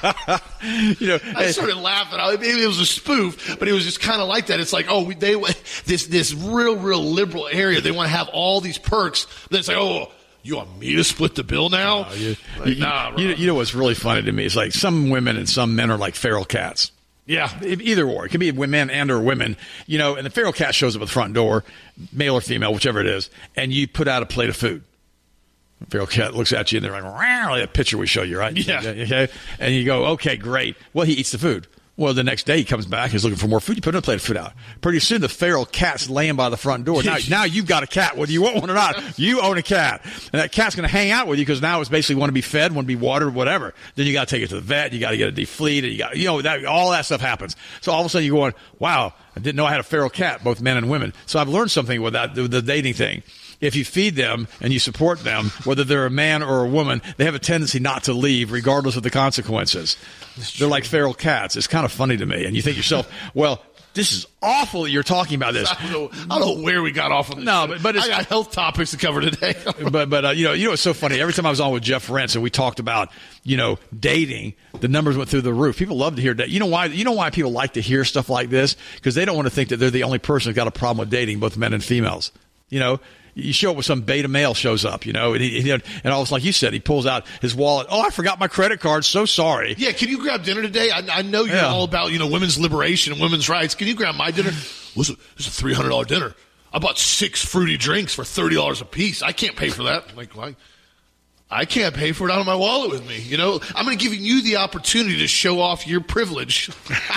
I started laughing. Maybe it was a spoof, but it was just kind of like that. It's like, this real liberal area, they want to have all these perks. Then it's like, oh, you want me to split the bill now? Nah, you know what's really funny to me? It's like some women and some men are like feral cats. Yeah, either or. It can be men and or women, and the feral cat shows up at the front door, male or female, whichever it is, and you put out a plate of food. The feral cat looks at you and they're like, like that picture we show you, right? Yeah. Okay. And you go, okay, great. Well, he eats the food. Well, the next day he comes back, he's looking for more food. You put another plate of food out. Pretty soon the feral cat's laying by the front door. Now you've got a cat, whether you want one or not. You own a cat. And that cat's going to hang out with you because now it's basically want to be fed, want to be watered, whatever. Then you got to take it to the vet. You got to get it defleeted. All that stuff happens. So all of a sudden you're going, wow, I didn't know I had a feral cat, both men and women. So I've learned something with the dating thing. If you feed them and you support them, whether they're a man or a woman, they have a tendency not to leave regardless of the consequences. They're like feral cats. It's kind of funny to me. And you think to yourself, well, this is awful that you're talking about this. I don't know where we got off on this. No, but I got health topics to cover today. but it's so funny. Every time I was on with Jeff Rentz and we talked about, dating, the numbers went through the roof. People love to hear that. You know why people like to hear stuff like this? Because they don't want to think that they're the only person who's got a problem with dating, both men and females. You show up with some beta male shows up, and all of a sudden, like you said, he pulls out his wallet. Oh, I forgot my credit card. So sorry. Yeah, can you grab dinner today? I know you're all about women's liberation and women's rights. Can you grab my dinner? This is a $300 dinner. I bought 6 fruity drinks for $30 a piece. I can't pay for that. I'm like, why? I can't pay for it out of my wallet with me. I'm going to give you the opportunity to show off your privilege.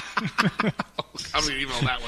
I'm going to email that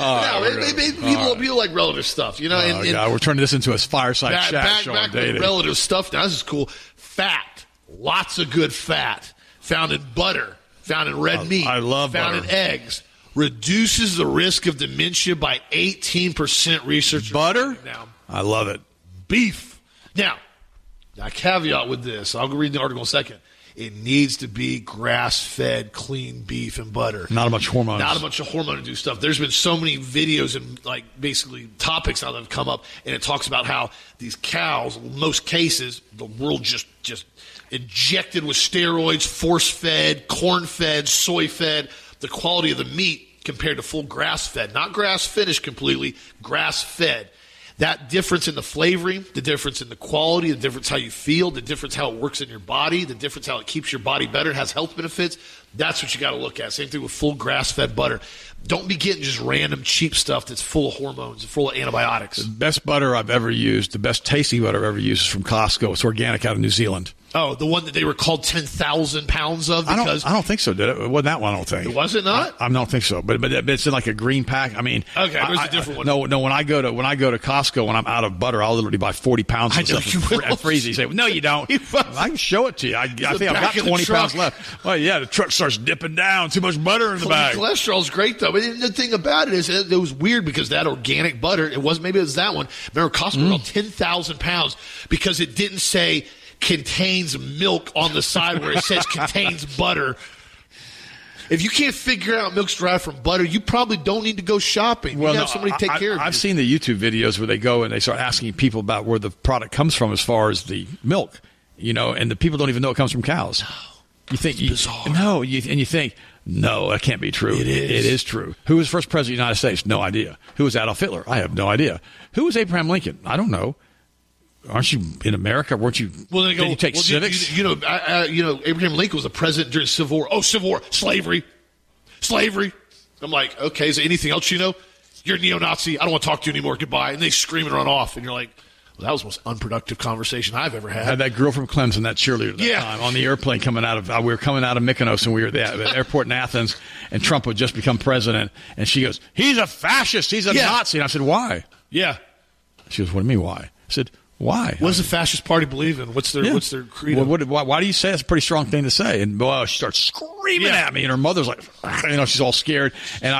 one. People like relative stuff, God, we're turning this into a fireside chat show on dating. Relative stuff. Now, this is cool. Fat. Lots of good fat. Found in butter. Found in red meat. I love butter. Found in eggs. Reduces the risk of dementia by 18%. Research. Butter? Now. I love it. Beef. Now, caveat with this. I'll go read the article in a second. It needs to be grass-fed, clean beef and butter. Not a bunch of hormones. Not a bunch of hormone-induced stuff. There's been so many videos and basically topics now that have come up, and it talks about how these cows, in most cases, the world just injected with steroids, force-fed, corn-fed, soy-fed. The quality of the meat compared to full grass-fed, not grass-finished completely, grass-fed. That difference in the flavoring, the difference in the quality, the difference how you feel, the difference how it works in your body, the difference how it keeps your body better, it has health benefits, that's what you got to look at. Same thing with full grass-fed butter. Don't be getting just random cheap stuff that's full of hormones and full of antibiotics. The best butter I've ever used, the best tasting butter I've ever used is from Costco. It's organic out of New Zealand. Oh, the one that they were called 10,000 pounds of? Because I don't think so, did it? It wasn't that one, I don't think. Was it not? I don't think so. But it's in like a green pack. I mean. Okay, there's a different one. No, when I go to Costco, when I'm out of butter, I'll literally buy 40 pounds of stuff and freeze it. You say, no, you don't. I can show it to you. I think I've got 20 pounds left. Well, yeah, the truck starts dipping down. Too much butter in the bag. Cholesterol's great, though. But the thing about it is it was weird because that organic butter, maybe it was that one. Remember, Costco called 10,000 pounds because it didn't say contains milk on the side where it says contains butter. If you can't figure out milk's derived from butter, you probably don't need to go shopping. You have somebody take care of you. I've seen the YouTube videos where they go and they start asking people about where the product comes from as far as the milk, and the people don't even know it comes from cows. You think bizarre. No, you think, No, that can't be true. It is. It is true. Who was first president of the United States? No idea. Who was Adolf Hitler? I have no idea. Who was Abraham Lincoln? I don't know. Aren't you in America? Weren't you? Well, did you take civics? Abraham Lincoln was the president during the Civil War. Oh, Civil War, slavery. I'm like, okay, is there anything else you know? You're a neo-Nazi. I don't want to talk to you anymore. Goodbye. And they scream and run off. And you're like, well, that was the most unproductive conversation I've ever had. I had that girl from Clemson, that cheerleader, that time on the airplane coming out of. We were coming out of Mykonos, and we were at the airport in Athens, and Trump had just become president. And she goes, "He's a fascist. He's a Nazi." And I said, "Why?" Yeah. She goes, "What do you mean, why?" I said, "Why? What does the fascist party believe in? What's their credo?" Well, why do you say that's a pretty strong thing to say? And she starts screaming at me, and her mother's like, she's all scared.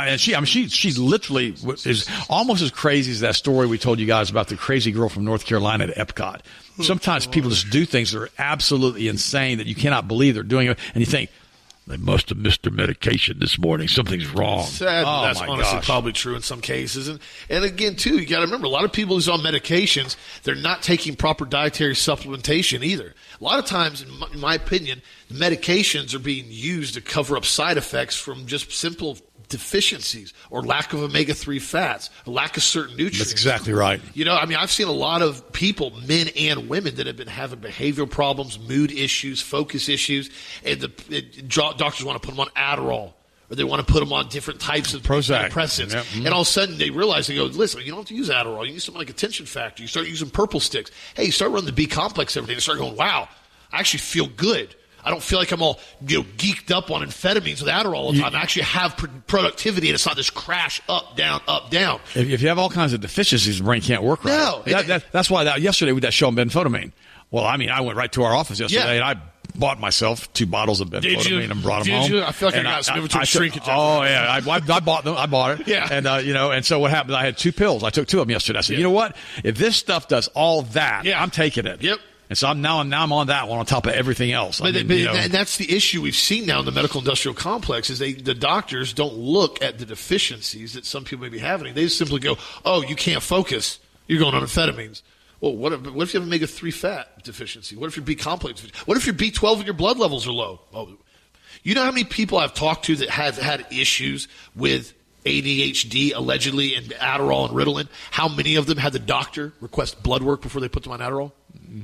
She's literally is almost as crazy as that story we told you guys about the crazy girl from North Carolina at Epcot. Sometimes people just do things that are absolutely insane that you cannot believe they're doing it, and you think, they must have missed their medication this morning. Something's wrong. That's honestly probably true in some cases. And again, too, you got to remember, a lot of people who's on medications, they're not taking proper dietary supplementation either. A lot of times, in my opinion, the medications are being used to cover up side effects from just simple deficiencies or lack of omega-3 fats, or lack of certain nutrients. That's exactly right. I've seen a lot of people, men and women, that have been having behavioral problems, mood issues, focus issues, and doctors want to put them on Adderall, or they want to put them on different types of Prozac. antidepressants. Yep. And all of a sudden they realize, they go, listen, you don't have to use Adderall. You use something like attention factor. You start using purple sticks. Hey, you start running the B complex every day and start going, wow, I actually feel good. I don't feel like I'm all geeked up on amphetamines with Adderall all the time. I actually have productivity, and it's not this crash up, down, up, down. If you have all kinds of deficiencies, the brain can't work right. No. That's why yesterday with that show on benfotiamine. Well, I went right to our office yesterday, and I bought myself 2 bottles of benfotiamine and brought them home. I feel like I got some to a shrinkage. Oh, yeah. I bought them. I bought it. Yeah. And, and so what happened, I had 2 pills. I took 2 of them yesterday. I said, you know what? If this stuff does all that, I'm taking it. Yep. And so I'm on that one on top of everything else. And that's the issue we've seen now in the medical industrial complex is the doctors don't look at the deficiencies that some people may be having. They just simply go, oh, you can't focus. You're going on amphetamines. Well, what if you have omega-3 fat deficiency? What if your B complex? What if your B12 and your blood levels are low? Oh, you know how many people I've talked to that have had issues with ADHD, allegedly, and Adderall and Ritalin? How many of them had the doctor request blood work before they put them on Adderall?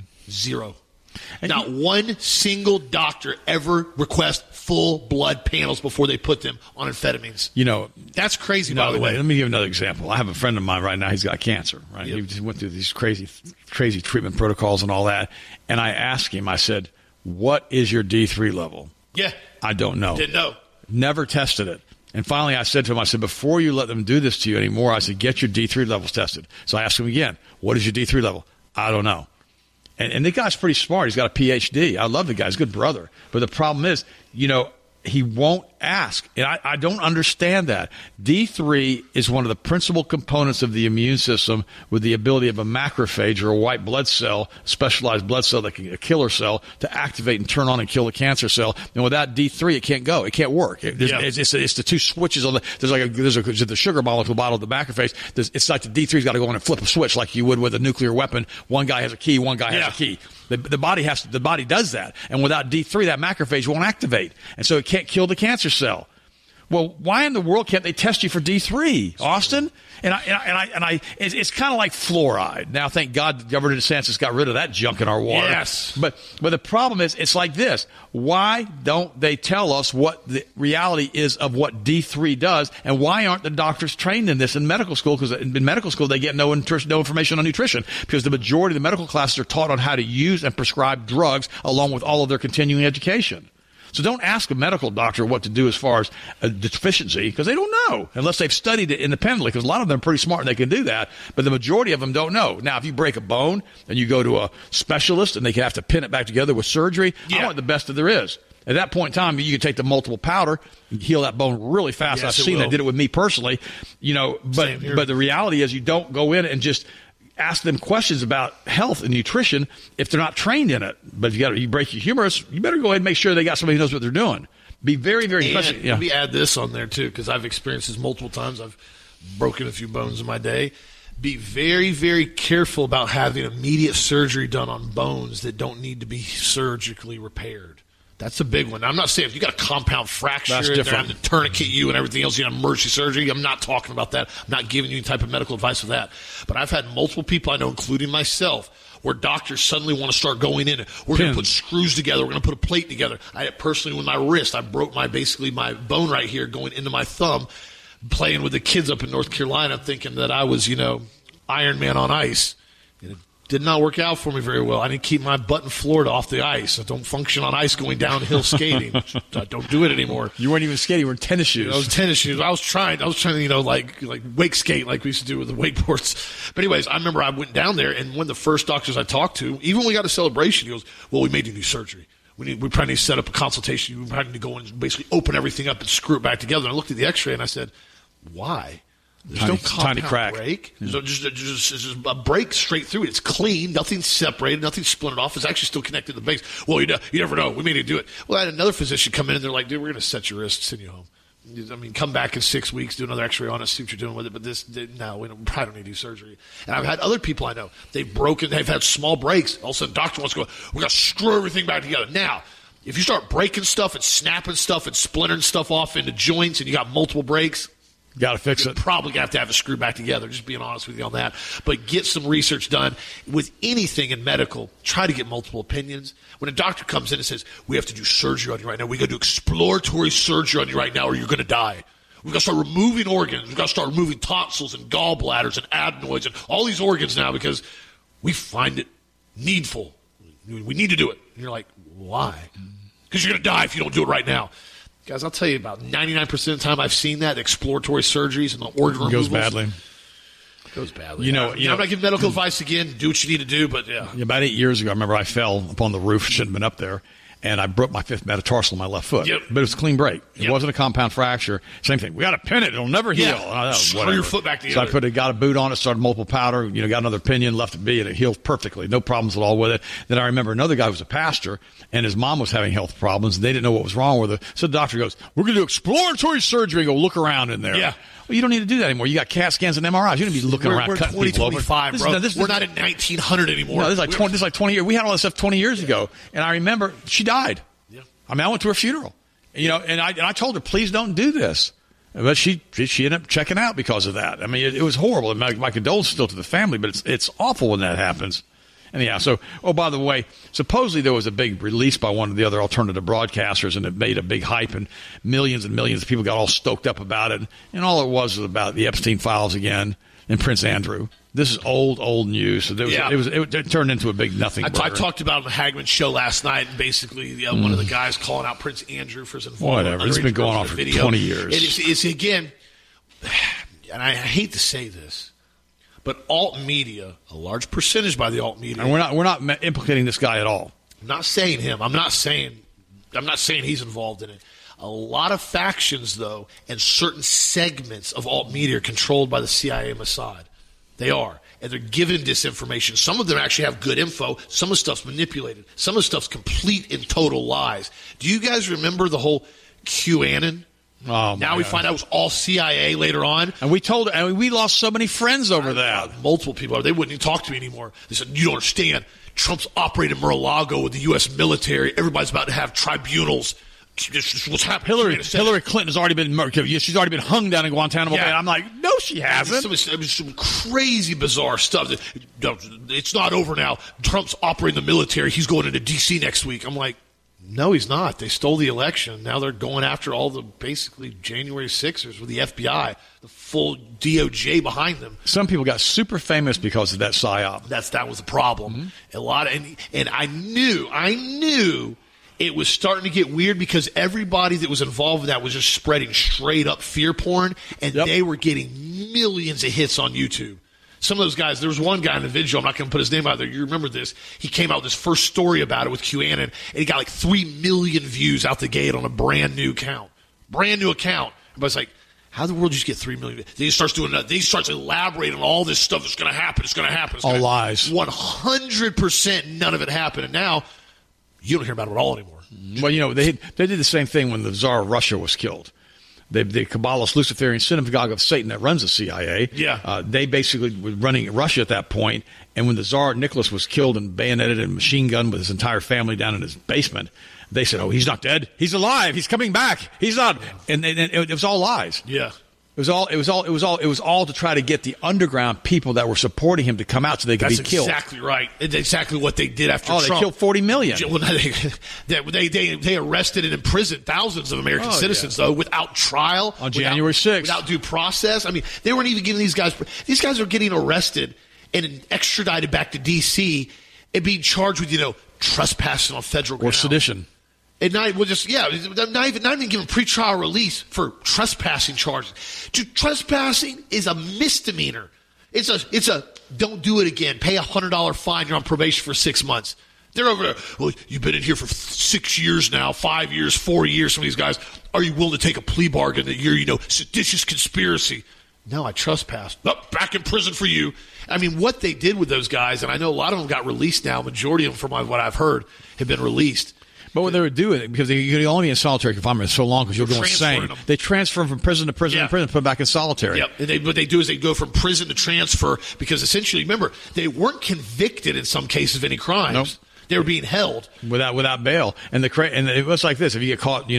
0. And not one single doctor ever requests full blood panels before they put them on amphetamines. That's crazy, by the way. Let me give another example. I have a friend of mine right now. He's got cancer. Right, yep. He just went through these crazy treatment protocols and all that. And I asked him. I said, "What is your D3 level?" Yeah, I don't know. Didn't know. Never tested it. And finally, I said to him, I said, before you let them do this to you anymore, I said, get your D3 levels tested. So I asked him again, what is your D3 level? I don't know. And the guy's pretty smart. He's got a PhD. I love the guy. He's a good brother. But the problem is, he won't ask. And I don't understand that. D3 is one of the principal components of the immune system with the ability of a macrophage or a white blood cell, specialized blood cell that can a killer cell, to activate and turn on and kill a cancer cell. And without D3, it can't go. It can't work. It's the 2 switches on there's the sugar molecule bottle of the macrophage. It's like the D3's got to go in and flip a switch like you would with a nuclear weapon. One guy has a key, one guy has a key. The body does that. And without D3, that macrophage won't activate. And so it can't kill the cancer cell. Well, why in the world can't they test you for D3, Austin? It's kind of like fluoride. Now, thank God, Governor DeSantis got rid of that junk in our water. Yes. But the problem is, it's like this. Why don't they tell us what the reality is of what D3 does, and why aren't the doctors trained in this in medical school? Because in medical school, they get no information on nutrition, because the majority of the medical classes are taught on how to use and prescribe drugs along with all of their continuing education. So don't ask a medical doctor what to do as far as a deficiency, because they don't know unless they've studied it independently, because a lot of them are pretty smart and they can do that, but the majority of them don't know. Now, if you break a bone and you go to a specialist and they can have to pin it back together with surgery, I want the best that there is. At that point in time, you can take the multiple powder and heal that bone really fast. Yes, I've seen that. Did it with me personally, but the reality is you don't go in and just ask them questions about health and nutrition if they're not trained in it. But if you break your humerus, you better go ahead and make sure they got somebody who knows what they're doing. Be very, very special. Let me add this on there, too, because I've experienced this multiple times. I've broken a few bones in my day. Be very, very careful about having immediate surgery done on bones that don't need to be surgically repaired. That's a big one. I'm not saying if you got a compound fracture That's and they're different. having to tourniquet you and everything else, you have emergency surgery. I'm not talking about that. I'm not giving you any type of medical advice for that. But I've had multiple people I know, including myself, where doctors suddenly want to start going in. We're going to put screws together. We're going to put a plate together. I personally, with my wrist, I broke my bone right here going into my thumb, playing with the kids up in North Carolina, thinking that I was, Iron Man on ice. And it did not work out for me very well. I didn't keep my butt in Florida off the ice. I don't function on ice going downhill skating. I don't do it anymore. You weren't even skating. You were in tennis shoes. I was tennis shoes. I was trying to, like wake skate like we used to do with the wakeboards. But anyways, I remember I went down there, and one of the first doctors I talked to, even when we got a celebration, he goes, well, we made you do surgery. We probably need to set up a consultation. We probably need to go and basically open everything up and screw it back together. And I looked at the x-ray, and I said, why? There's no tiny crack. Break. Yeah. Just a break straight through it. It's clean. Nothing's separated. Nothing's splintered off. It's actually still connected to the base. Well, you never know. We made you do it. Well, I had another physician come in, and they're like, dude, we're going to set your wrist, send you home. I mean, come back in 6 weeks, do another x-ray on it, see what you're doing with it. But no, we probably don't need to do surgery. And I've had other people I know. They've had small breaks. All of a sudden, doctor wants to go, we got to screw everything back together. Now, if you start breaking stuff and snapping stuff and splintering stuff off into joints and you got multiple breaks, got to fix it. Probably got to have it screwed back together, just being honest with you on that. But get some research done. With anything in medical, try to get multiple opinions. When a doctor comes in and says, we have to do surgery on you right now, we got to do exploratory surgery on you right now or you're going to die. We've got to start removing organs. We've got to start removing tonsils and gallbladders and adenoids and all these organs now because we find it needful. We need to do it. And you're like, why? Because you're going to die if you don't do it right now. Guys, I'll tell you, about 99% of the time I've seen that, exploratory surgeries and the organ removals. Goes badly. I'm not giving medical advice again. Do what you need to do, but yeah. About 8 years ago, I remember I fell upon the roof, shouldn't have been up there, and I broke my 5th metatarsal in my left foot. Yep. But it was a clean break. It wasn't a compound fracture. Same thing. We got to pin it. It'll never heal. Screw your foot back together. So I got a boot on it, started multiple powder, got another pinion, left it be, and it healed perfectly. No problems at all with it. Then I remember another guy who was a pastor, and his mom was having health problems, and they didn't know what was wrong with her. So the doctor goes, we're going to do exploratory surgery and go look around in there. Yeah. Well, you don't need to do that anymore. You got CAT scans and MRIs. You don't need to be looking around cutting people over. We're 2025, bro. We're not in 1900 anymore. No, this is like 20 years. We had all this stuff 20 years ago. And I remember she died. Yeah. I mean, I went to her funeral. And I told her, please don't do this. But she ended up checking out because of that. I mean, it was horrible. My condolences still to the family, but it's awful when that happens. And yeah, so, by the way, supposedly there was a big release by one of the other alternative broadcasters, and it made a big hype, and millions of people got all stoked up about it. And all it was about the Epstein files again and Prince Andrew. This is old news. So it turned into a big nothing. I talked about it on the Hagman show last night, and basically one of the guys calling out Prince Andrew for his involvement. Whatever. It's been going on for 20 years. It's again, and I hate to say this, but alt media, a large percentage by the alt media. And we're not implicating this guy at all. I'm not saying him. I'm not saying he's involved in it. A lot of factions, though, and certain segments of alt media are controlled by the CIA and Mossad. They are. And they're given disinformation. Some of them actually have good info. Some of the stuff's manipulated. Some of the stuff's complete and total lies. Do you guys remember the whole QAnon? Oh, now we find out it was all CIA later on. And we lost so many friends over that. Multiple people. They wouldn't even talk to me anymore. They said, you don't understand. Trump's operating Mar-a-Lago with the U.S. military. Everybody's about to have tribunals. This is what's happening. Hillary Clinton has already been murdered. She's already been hung down in Guantanamo Bay. I'm like, no, she hasn't. It was some crazy, bizarre stuff. It's not over now. Trump's operating the military. He's going into D.C. next week. I'm like, no, he's not. They stole the election. Now they're going after all the basically January 6ers with the FBI, the full DOJ behind them. Some people got super famous because of that psyop. That was the problem. Mm-hmm. And I knew it was starting to get weird because everybody that was involved in that was just spreading straight up fear porn, and they were getting millions of hits on YouTube. Some of those guys, there was one guy in the video, I'm not going to put his name out there, you remember this, he came out with his first story about it with QAnon, and he got like 3 million views out the gate on a brand new account. Everybody's like, how in the world did you get 3 million? Then he starts doing that. Then he starts elaborating on all this stuff that's going to happen. It's going to happen. All lies. 100% none of it happened. And now you don't hear about it at all anymore. Well, they did the same thing when the Tsar of Russia was killed. The Kabbalist Luciferian synagogue of Satan that runs the CIA, they basically were running Russia at that point. And when the Tsar Nicholas was killed and bayoneted and machine gunned with his entire family down in his basement, They said, "Oh, he's not dead. He's alive. He's coming back. He's not." And it was all lies. Yeah. It was all to try to get the underground people that were supporting him to come out so they could be killed. That's exactly right. It's exactly what they did after Trump. They killed 40 million. Well, they arrested and imprisoned thousands of American citizens, though, without trial. On January 6th. Without due process. I mean, they weren't even giving these guys are getting arrested and extradited back to D.C. and being charged with, trespassing on federal ground. Or sedition. And not even given pretrial release for trespassing charges. Dude, trespassing is a misdemeanor. It's a don't do it again. Pay $100 fine. You're on probation for 6 months. They're over there. Well, you've been in here for 6 years now, 5 years, 4 years. Some of these guys. Are you willing to take a plea bargain that you're, seditious conspiracy? No, I trespassed. Oh, back in prison for you. I mean, what they did with those guys, and I know a lot of them got released now. Majority of them, from what I've heard, have been released. But what they would do, because you could only be in solitary confinement so long because you'll go insane. They transfer them from prison to prison to prison, put them back in solitary. Yep. And what they do is they go from prison to transfer because essentially, remember, they weren't convicted in some cases of any crimes. Nope. They were being held without bail. And it was like this: if you get caught,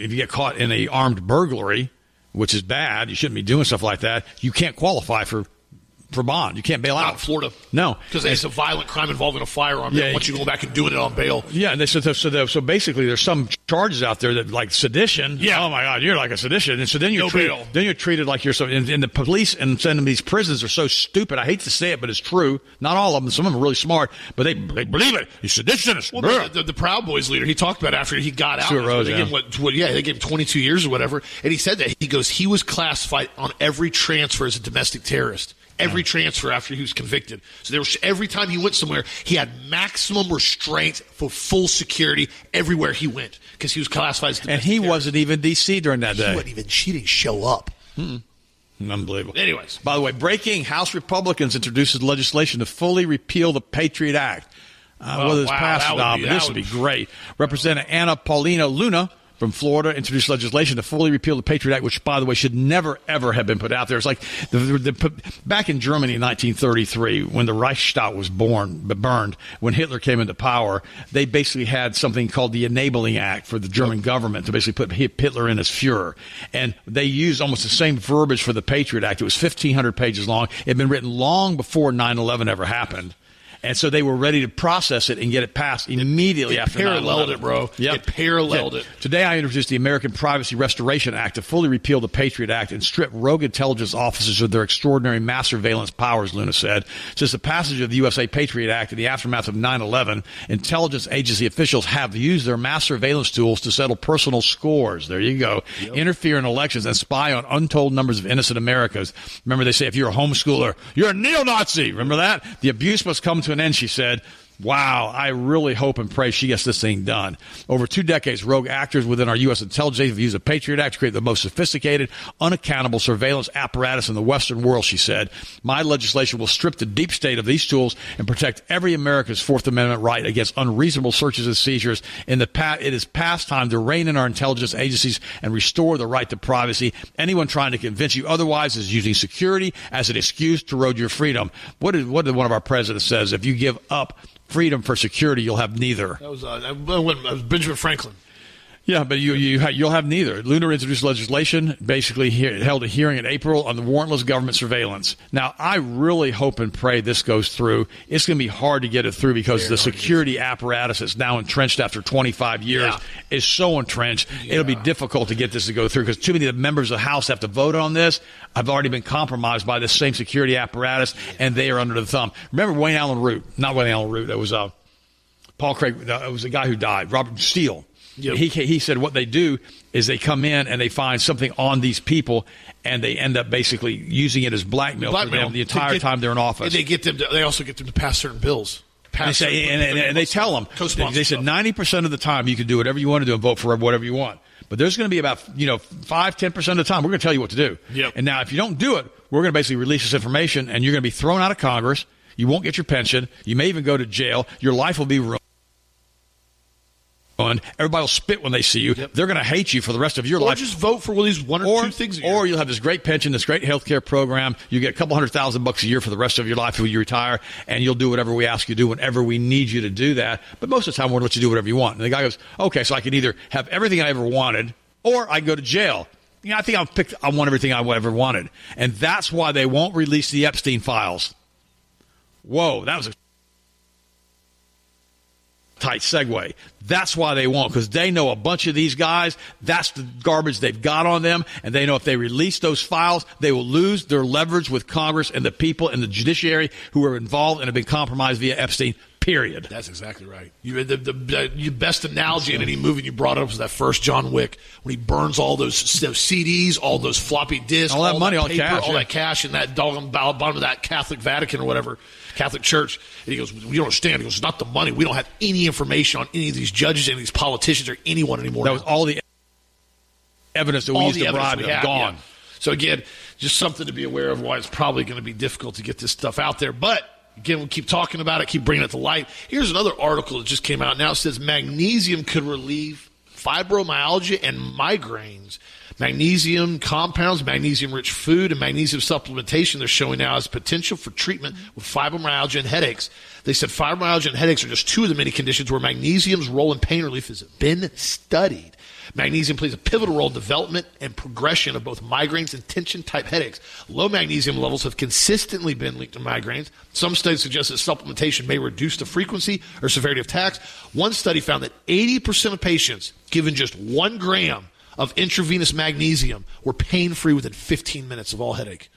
in a armed burglary, which is bad, you shouldn't be doing stuff like that. You can't qualify for bond. You can't bail out. Not in Florida. No. Because it's a violent crime involving a firearm. They want you to go back and doing it on bail. Yeah, and so basically there's some charges out there that like sedition. Yeah. Oh my God, you're like a sedition. And so then you're bail. Then you're treated like you're so, and the police and sending these prisons are so stupid. I hate to say it, but it's true. Not all of them. Some of them are really smart, but they believe it. He's seditionist. Well, the Proud Boys leader, he talked about after he got out. Stuart Rose, they gave him 22 years or whatever. And he said that. He goes, he was classified on every transfer as a domestic terrorist. Every transfer after he was convicted. So every time he went somewhere, he had maximum restraint for full security everywhere he went because he was classified as domestic terrorist. Wasn't even D.C. during that day. She didn't show up. Unbelievable. Anyways. By the way, breaking, House Republicans introduces legislation to fully repeal the Patriot Act. Whether it's passed or not, but this would be great. Representative Anna Paulina Luna from Florida introduced legislation to fully repeal the Patriot Act, which, by the way, should never, ever have been put out there. It's like back in Germany in 1933, when the Reichstag was burned, when Hitler came into power, they basically had something called the Enabling Act for the German government to basically put Hitler in as Fuhrer. And they used almost the same verbiage for the Patriot Act. It was 1,500 pages long. It had been written long before 9/11 ever happened. And so they were ready to process it and get it passed immediately after 9/11. It paralleled it, bro. Yep. It paralleled it. Today I introduced the American Privacy Restoration Act to fully repeal the Patriot Act and strip rogue intelligence officers of their extraordinary mass surveillance powers, Luna said. Since the passage of the USA Patriot Act in the aftermath of 9/11, intelligence agency officials have used their mass surveillance tools to settle personal scores. There you go. Yep. Interfere in elections and spy on untold numbers of innocent Americans. Remember, they say if you're a homeschooler, you're a neo-Nazi. Remember that? The abuse must come to an end, she said. Wow, I really hope and pray she gets this thing done. Over 2 decades, rogue actors within our U.S. intelligence have used the Patriot Act to create the most sophisticated, unaccountable surveillance apparatus in the Western world, she said. My legislation will strip the deep state of these tools and protect every American's Fourth Amendment right against unreasonable searches and seizures. It is past time to rein in our intelligence agencies and restore the right to privacy. Anyone trying to convince you otherwise is using security as an excuse to erode your freedom. What did one of our presidents says? If you give up freedom for security, you'll have neither. That was Benjamin Franklin. Yeah, but you'll have neither. Luna introduced legislation, basically held a hearing in April on the warrantless government surveillance. Now, I really hope and pray this goes through. It's going to be hard to get it through because the security apparatus that's now entrenched after 25 years is so entrenched. Yeah. It'll be difficult to get this to go through because too many of the members of the House have to vote on this. I've already been compromised by this same security apparatus, and they are under the thumb. Remember Wayne Allen Root? Not Wayne Allen Root. It was Paul Craig. It was a guy who died, Robert Steele. Yep. He said what they do is they come in and they find something on these people and they end up basically using it as blackmail for them the entire time they're in office. And they also get them to pass certain bills. And they tell them, they said 90% of the time you can do whatever you want to do and vote for whatever you want. But there's going to be about 5-10% of the time we're going to tell you what to do. Yep. And now if you don't do it, we're going to basically release this information and you're going to be thrown out of Congress. You won't get your pension. You may even go to jail. Your life will be ruined. ruined. Everybody will spit when they see you. Yep. They're going to hate you for the rest of your or life. Or just vote for one of these one or two things a year. Or you'll have this great pension, this great health care program. You get a couple $100,000 a year for the rest of your life when you retire, and you'll do whatever we ask you to do whenever we need you to do that. But most of the time, we'll let you do whatever you want. And the guy goes, okay, so I can either have everything I ever wanted, or I go to jail. I think I want everything I ever wanted. And that's why they won't release the Epstein files. Whoa, that was a tight segue. That's why they won't, because they know a bunch of these guys, that's the garbage they've got on them, and they know if they release those files, they will lose their leverage with Congress and the people in the judiciary who are involved and have been compromised via Epstein. Period. That's exactly right. The best analogy in any movie you brought up was that first John Wick, when he burns all those CDs, all those floppy disks, all that money, all paper, cash, all that cash in that doggone bottom of that Catholic Vatican or whatever, Catholic Church. And he goes, "We don't understand." He goes, "It's not the money. We don't have any information on any of these judges, any of these politicians, or anyone anymore." That was all the evidence that we used to bribe them. Gone. Yeah. So again, just something to be aware of why it's probably going to be difficult to get this stuff out there, but. Again, we'll keep talking about it, keep bringing it to light. Here's another article that just came out now. It says magnesium could relieve fibromyalgia and migraines. Magnesium compounds, magnesium-rich food, and magnesium supplementation they're showing now as potential for treatment with fibromyalgia and headaches. They said fibromyalgia and headaches are just two of the many conditions where magnesium's role in pain relief has been studied. Magnesium plays a pivotal role in development and progression of both migraines and tension-type headaches. Low magnesium levels have consistently been linked to migraines. Some studies suggest that supplementation may reduce the frequency or severity of attacks. One study found that 80% of patients given just 1 gram of intravenous magnesium were pain-free within 15 minutes of all headache.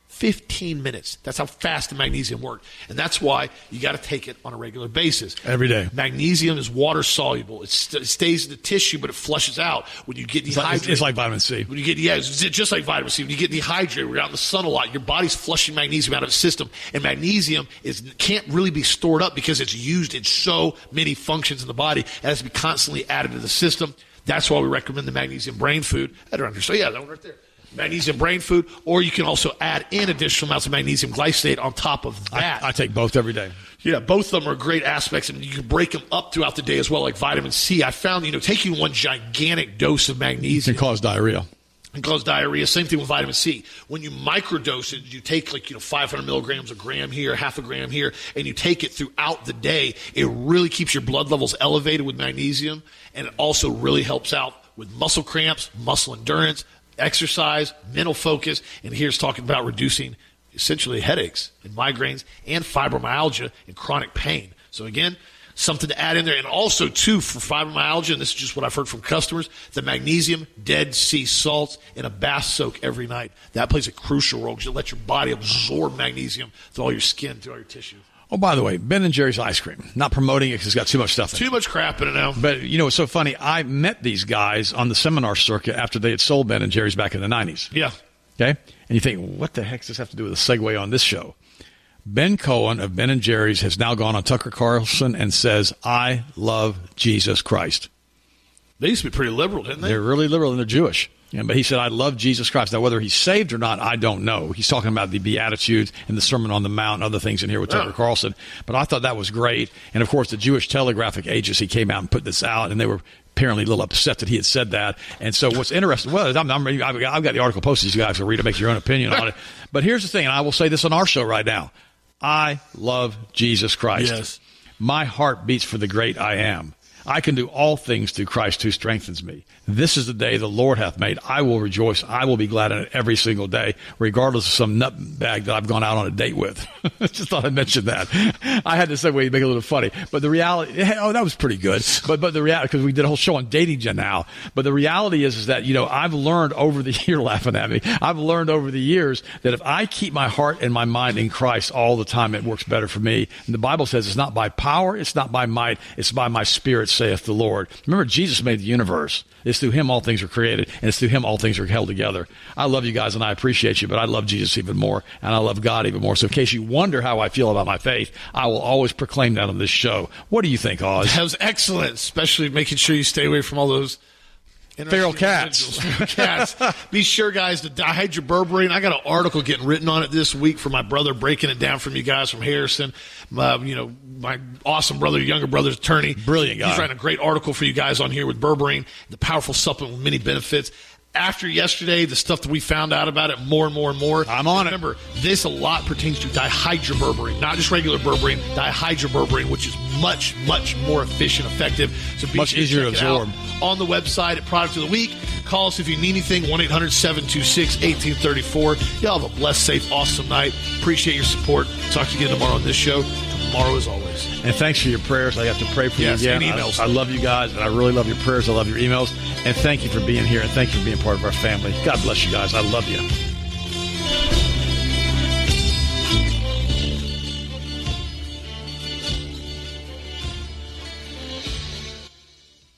15 minutes. That's how fast the magnesium worked. And that's why you got to take it on a regular basis. Every day. Magnesium is water soluble. It stays in the tissue, but it flushes out when you get dehydrated. It's like vitamin C. When you get, it's just like vitamin C. When you get dehydrated, we're out in the sun a lot, your body's flushing magnesium out of the system. And magnesium can't really be stored up because it's used in so many functions in the body. It has to be constantly added to the system. That's why we recommend the magnesium brain food. I don't understand. Yeah, that one right there. Magnesium brain food, or you can also add in additional amounts of magnesium glycinate on top of that. I take both every day. Yeah, both of them are great aspects, and you can break them up throughout the day as well, like vitamin C. I found, taking one gigantic dose of magnesium can cause diarrhea. Can cause diarrhea. Same thing with vitamin C. When you microdose it, you take 500 milligrams, a gram here, half a gram here, and you take it throughout the day. It really keeps your blood levels elevated with magnesium, and it also really helps out with muscle cramps, muscle endurance, exercise, mental focus, and here's talking about reducing essentially headaches and migraines and fibromyalgia and chronic pain. So again, something to add in there. And also, too, for fibromyalgia, and this is just what I've heard from customers, the magnesium Dead Sea salts in a bath soak every night. That plays a crucial role because you let your body absorb magnesium through all your skin, through all your tissue. Oh, by the way, Ben & Jerry's ice cream. Not promoting it because it's got too much stuff in it. Too much crap in it now. But, it's so funny. I met these guys on the seminar circuit after they had sold Ben & Jerry's back in the 90s. Yeah. Okay? And you think, what the heck does this have to do with a segue on this show? Ben Cohen of Ben & Jerry's has now gone on Tucker Carlson and says, I love Jesus Christ. They used to be pretty liberal, didn't they? They're really liberal, and they're Jewish. Yeah, but he said, I love Jesus Christ. Now, whether he's saved or not, I don't know. He's talking about the Beatitudes and the Sermon on the Mount and other things in here with Tucker Carlson. But I thought that was great. And, of course, the Jewish Telegraphic Agency came out and put this out, and they were apparently a little upset that he had said that. And so what's interesting, well, I've got the article posted. You guys can read it, make your own opinion on it. But here's the thing, and I will say this on our show right now. I love Jesus Christ. Yes. My heart beats for the great I am. I can do all things through Christ who strengthens me. This is the day the Lord hath made. I will rejoice. I will be glad in it every single day, regardless of some nutbag that I've gone out on a date with. Just thought I'd mention that. I had to say, well, you make it a little funny. But the reality, that was pretty good. But the reality, because we did a whole show on dating now. But the reality is that, I've learned over the year, laughing at me, I've learned over the years that if I keep my heart and my mind in Christ all the time, it works better for me. And the Bible says it's not by power, it's not by might, it's by my spirit, saith the Lord. Remember, Jesus made the universe. It's through him all things are created, and it's through him all things are held together. I love you guys, and I appreciate you, but I love Jesus even more, and I love God even more. So in case you wonder how I feel about my faith, I will always proclaim that on this show. What do you think, Oz? That was excellent, especially making sure you stay away from all those Feral cats. Be sure, guys, to dihydroberberine. I got an article getting written on it this week for my brother, breaking it down from you guys from Harrison. My awesome brother, younger brother's attorney. Brilliant guy. He's writing a great article for you guys on here with berberine, the powerful supplement with many benefits. After yesterday, the stuff that we found out about it more and more and more. I'm on it. Remember, this a lot pertains to dihydroberberine, not just regular berberine, dihydroberberine, which is much, much more efficient, effective. So be much easier to absorb. On the website at Product of the Week. Call us if you need anything, 1-800-726-1834. Y'all have a blessed, safe, awesome night. Appreciate your support. Talk to you again tomorrow on this show. Tomorrow as always. And thanks for your prayers. I got to pray for you again. And emails. I love you guys, and I really love your prayers. I love your emails. And thank you for being here, and thank you for being part of our family. God bless you guys. I love you.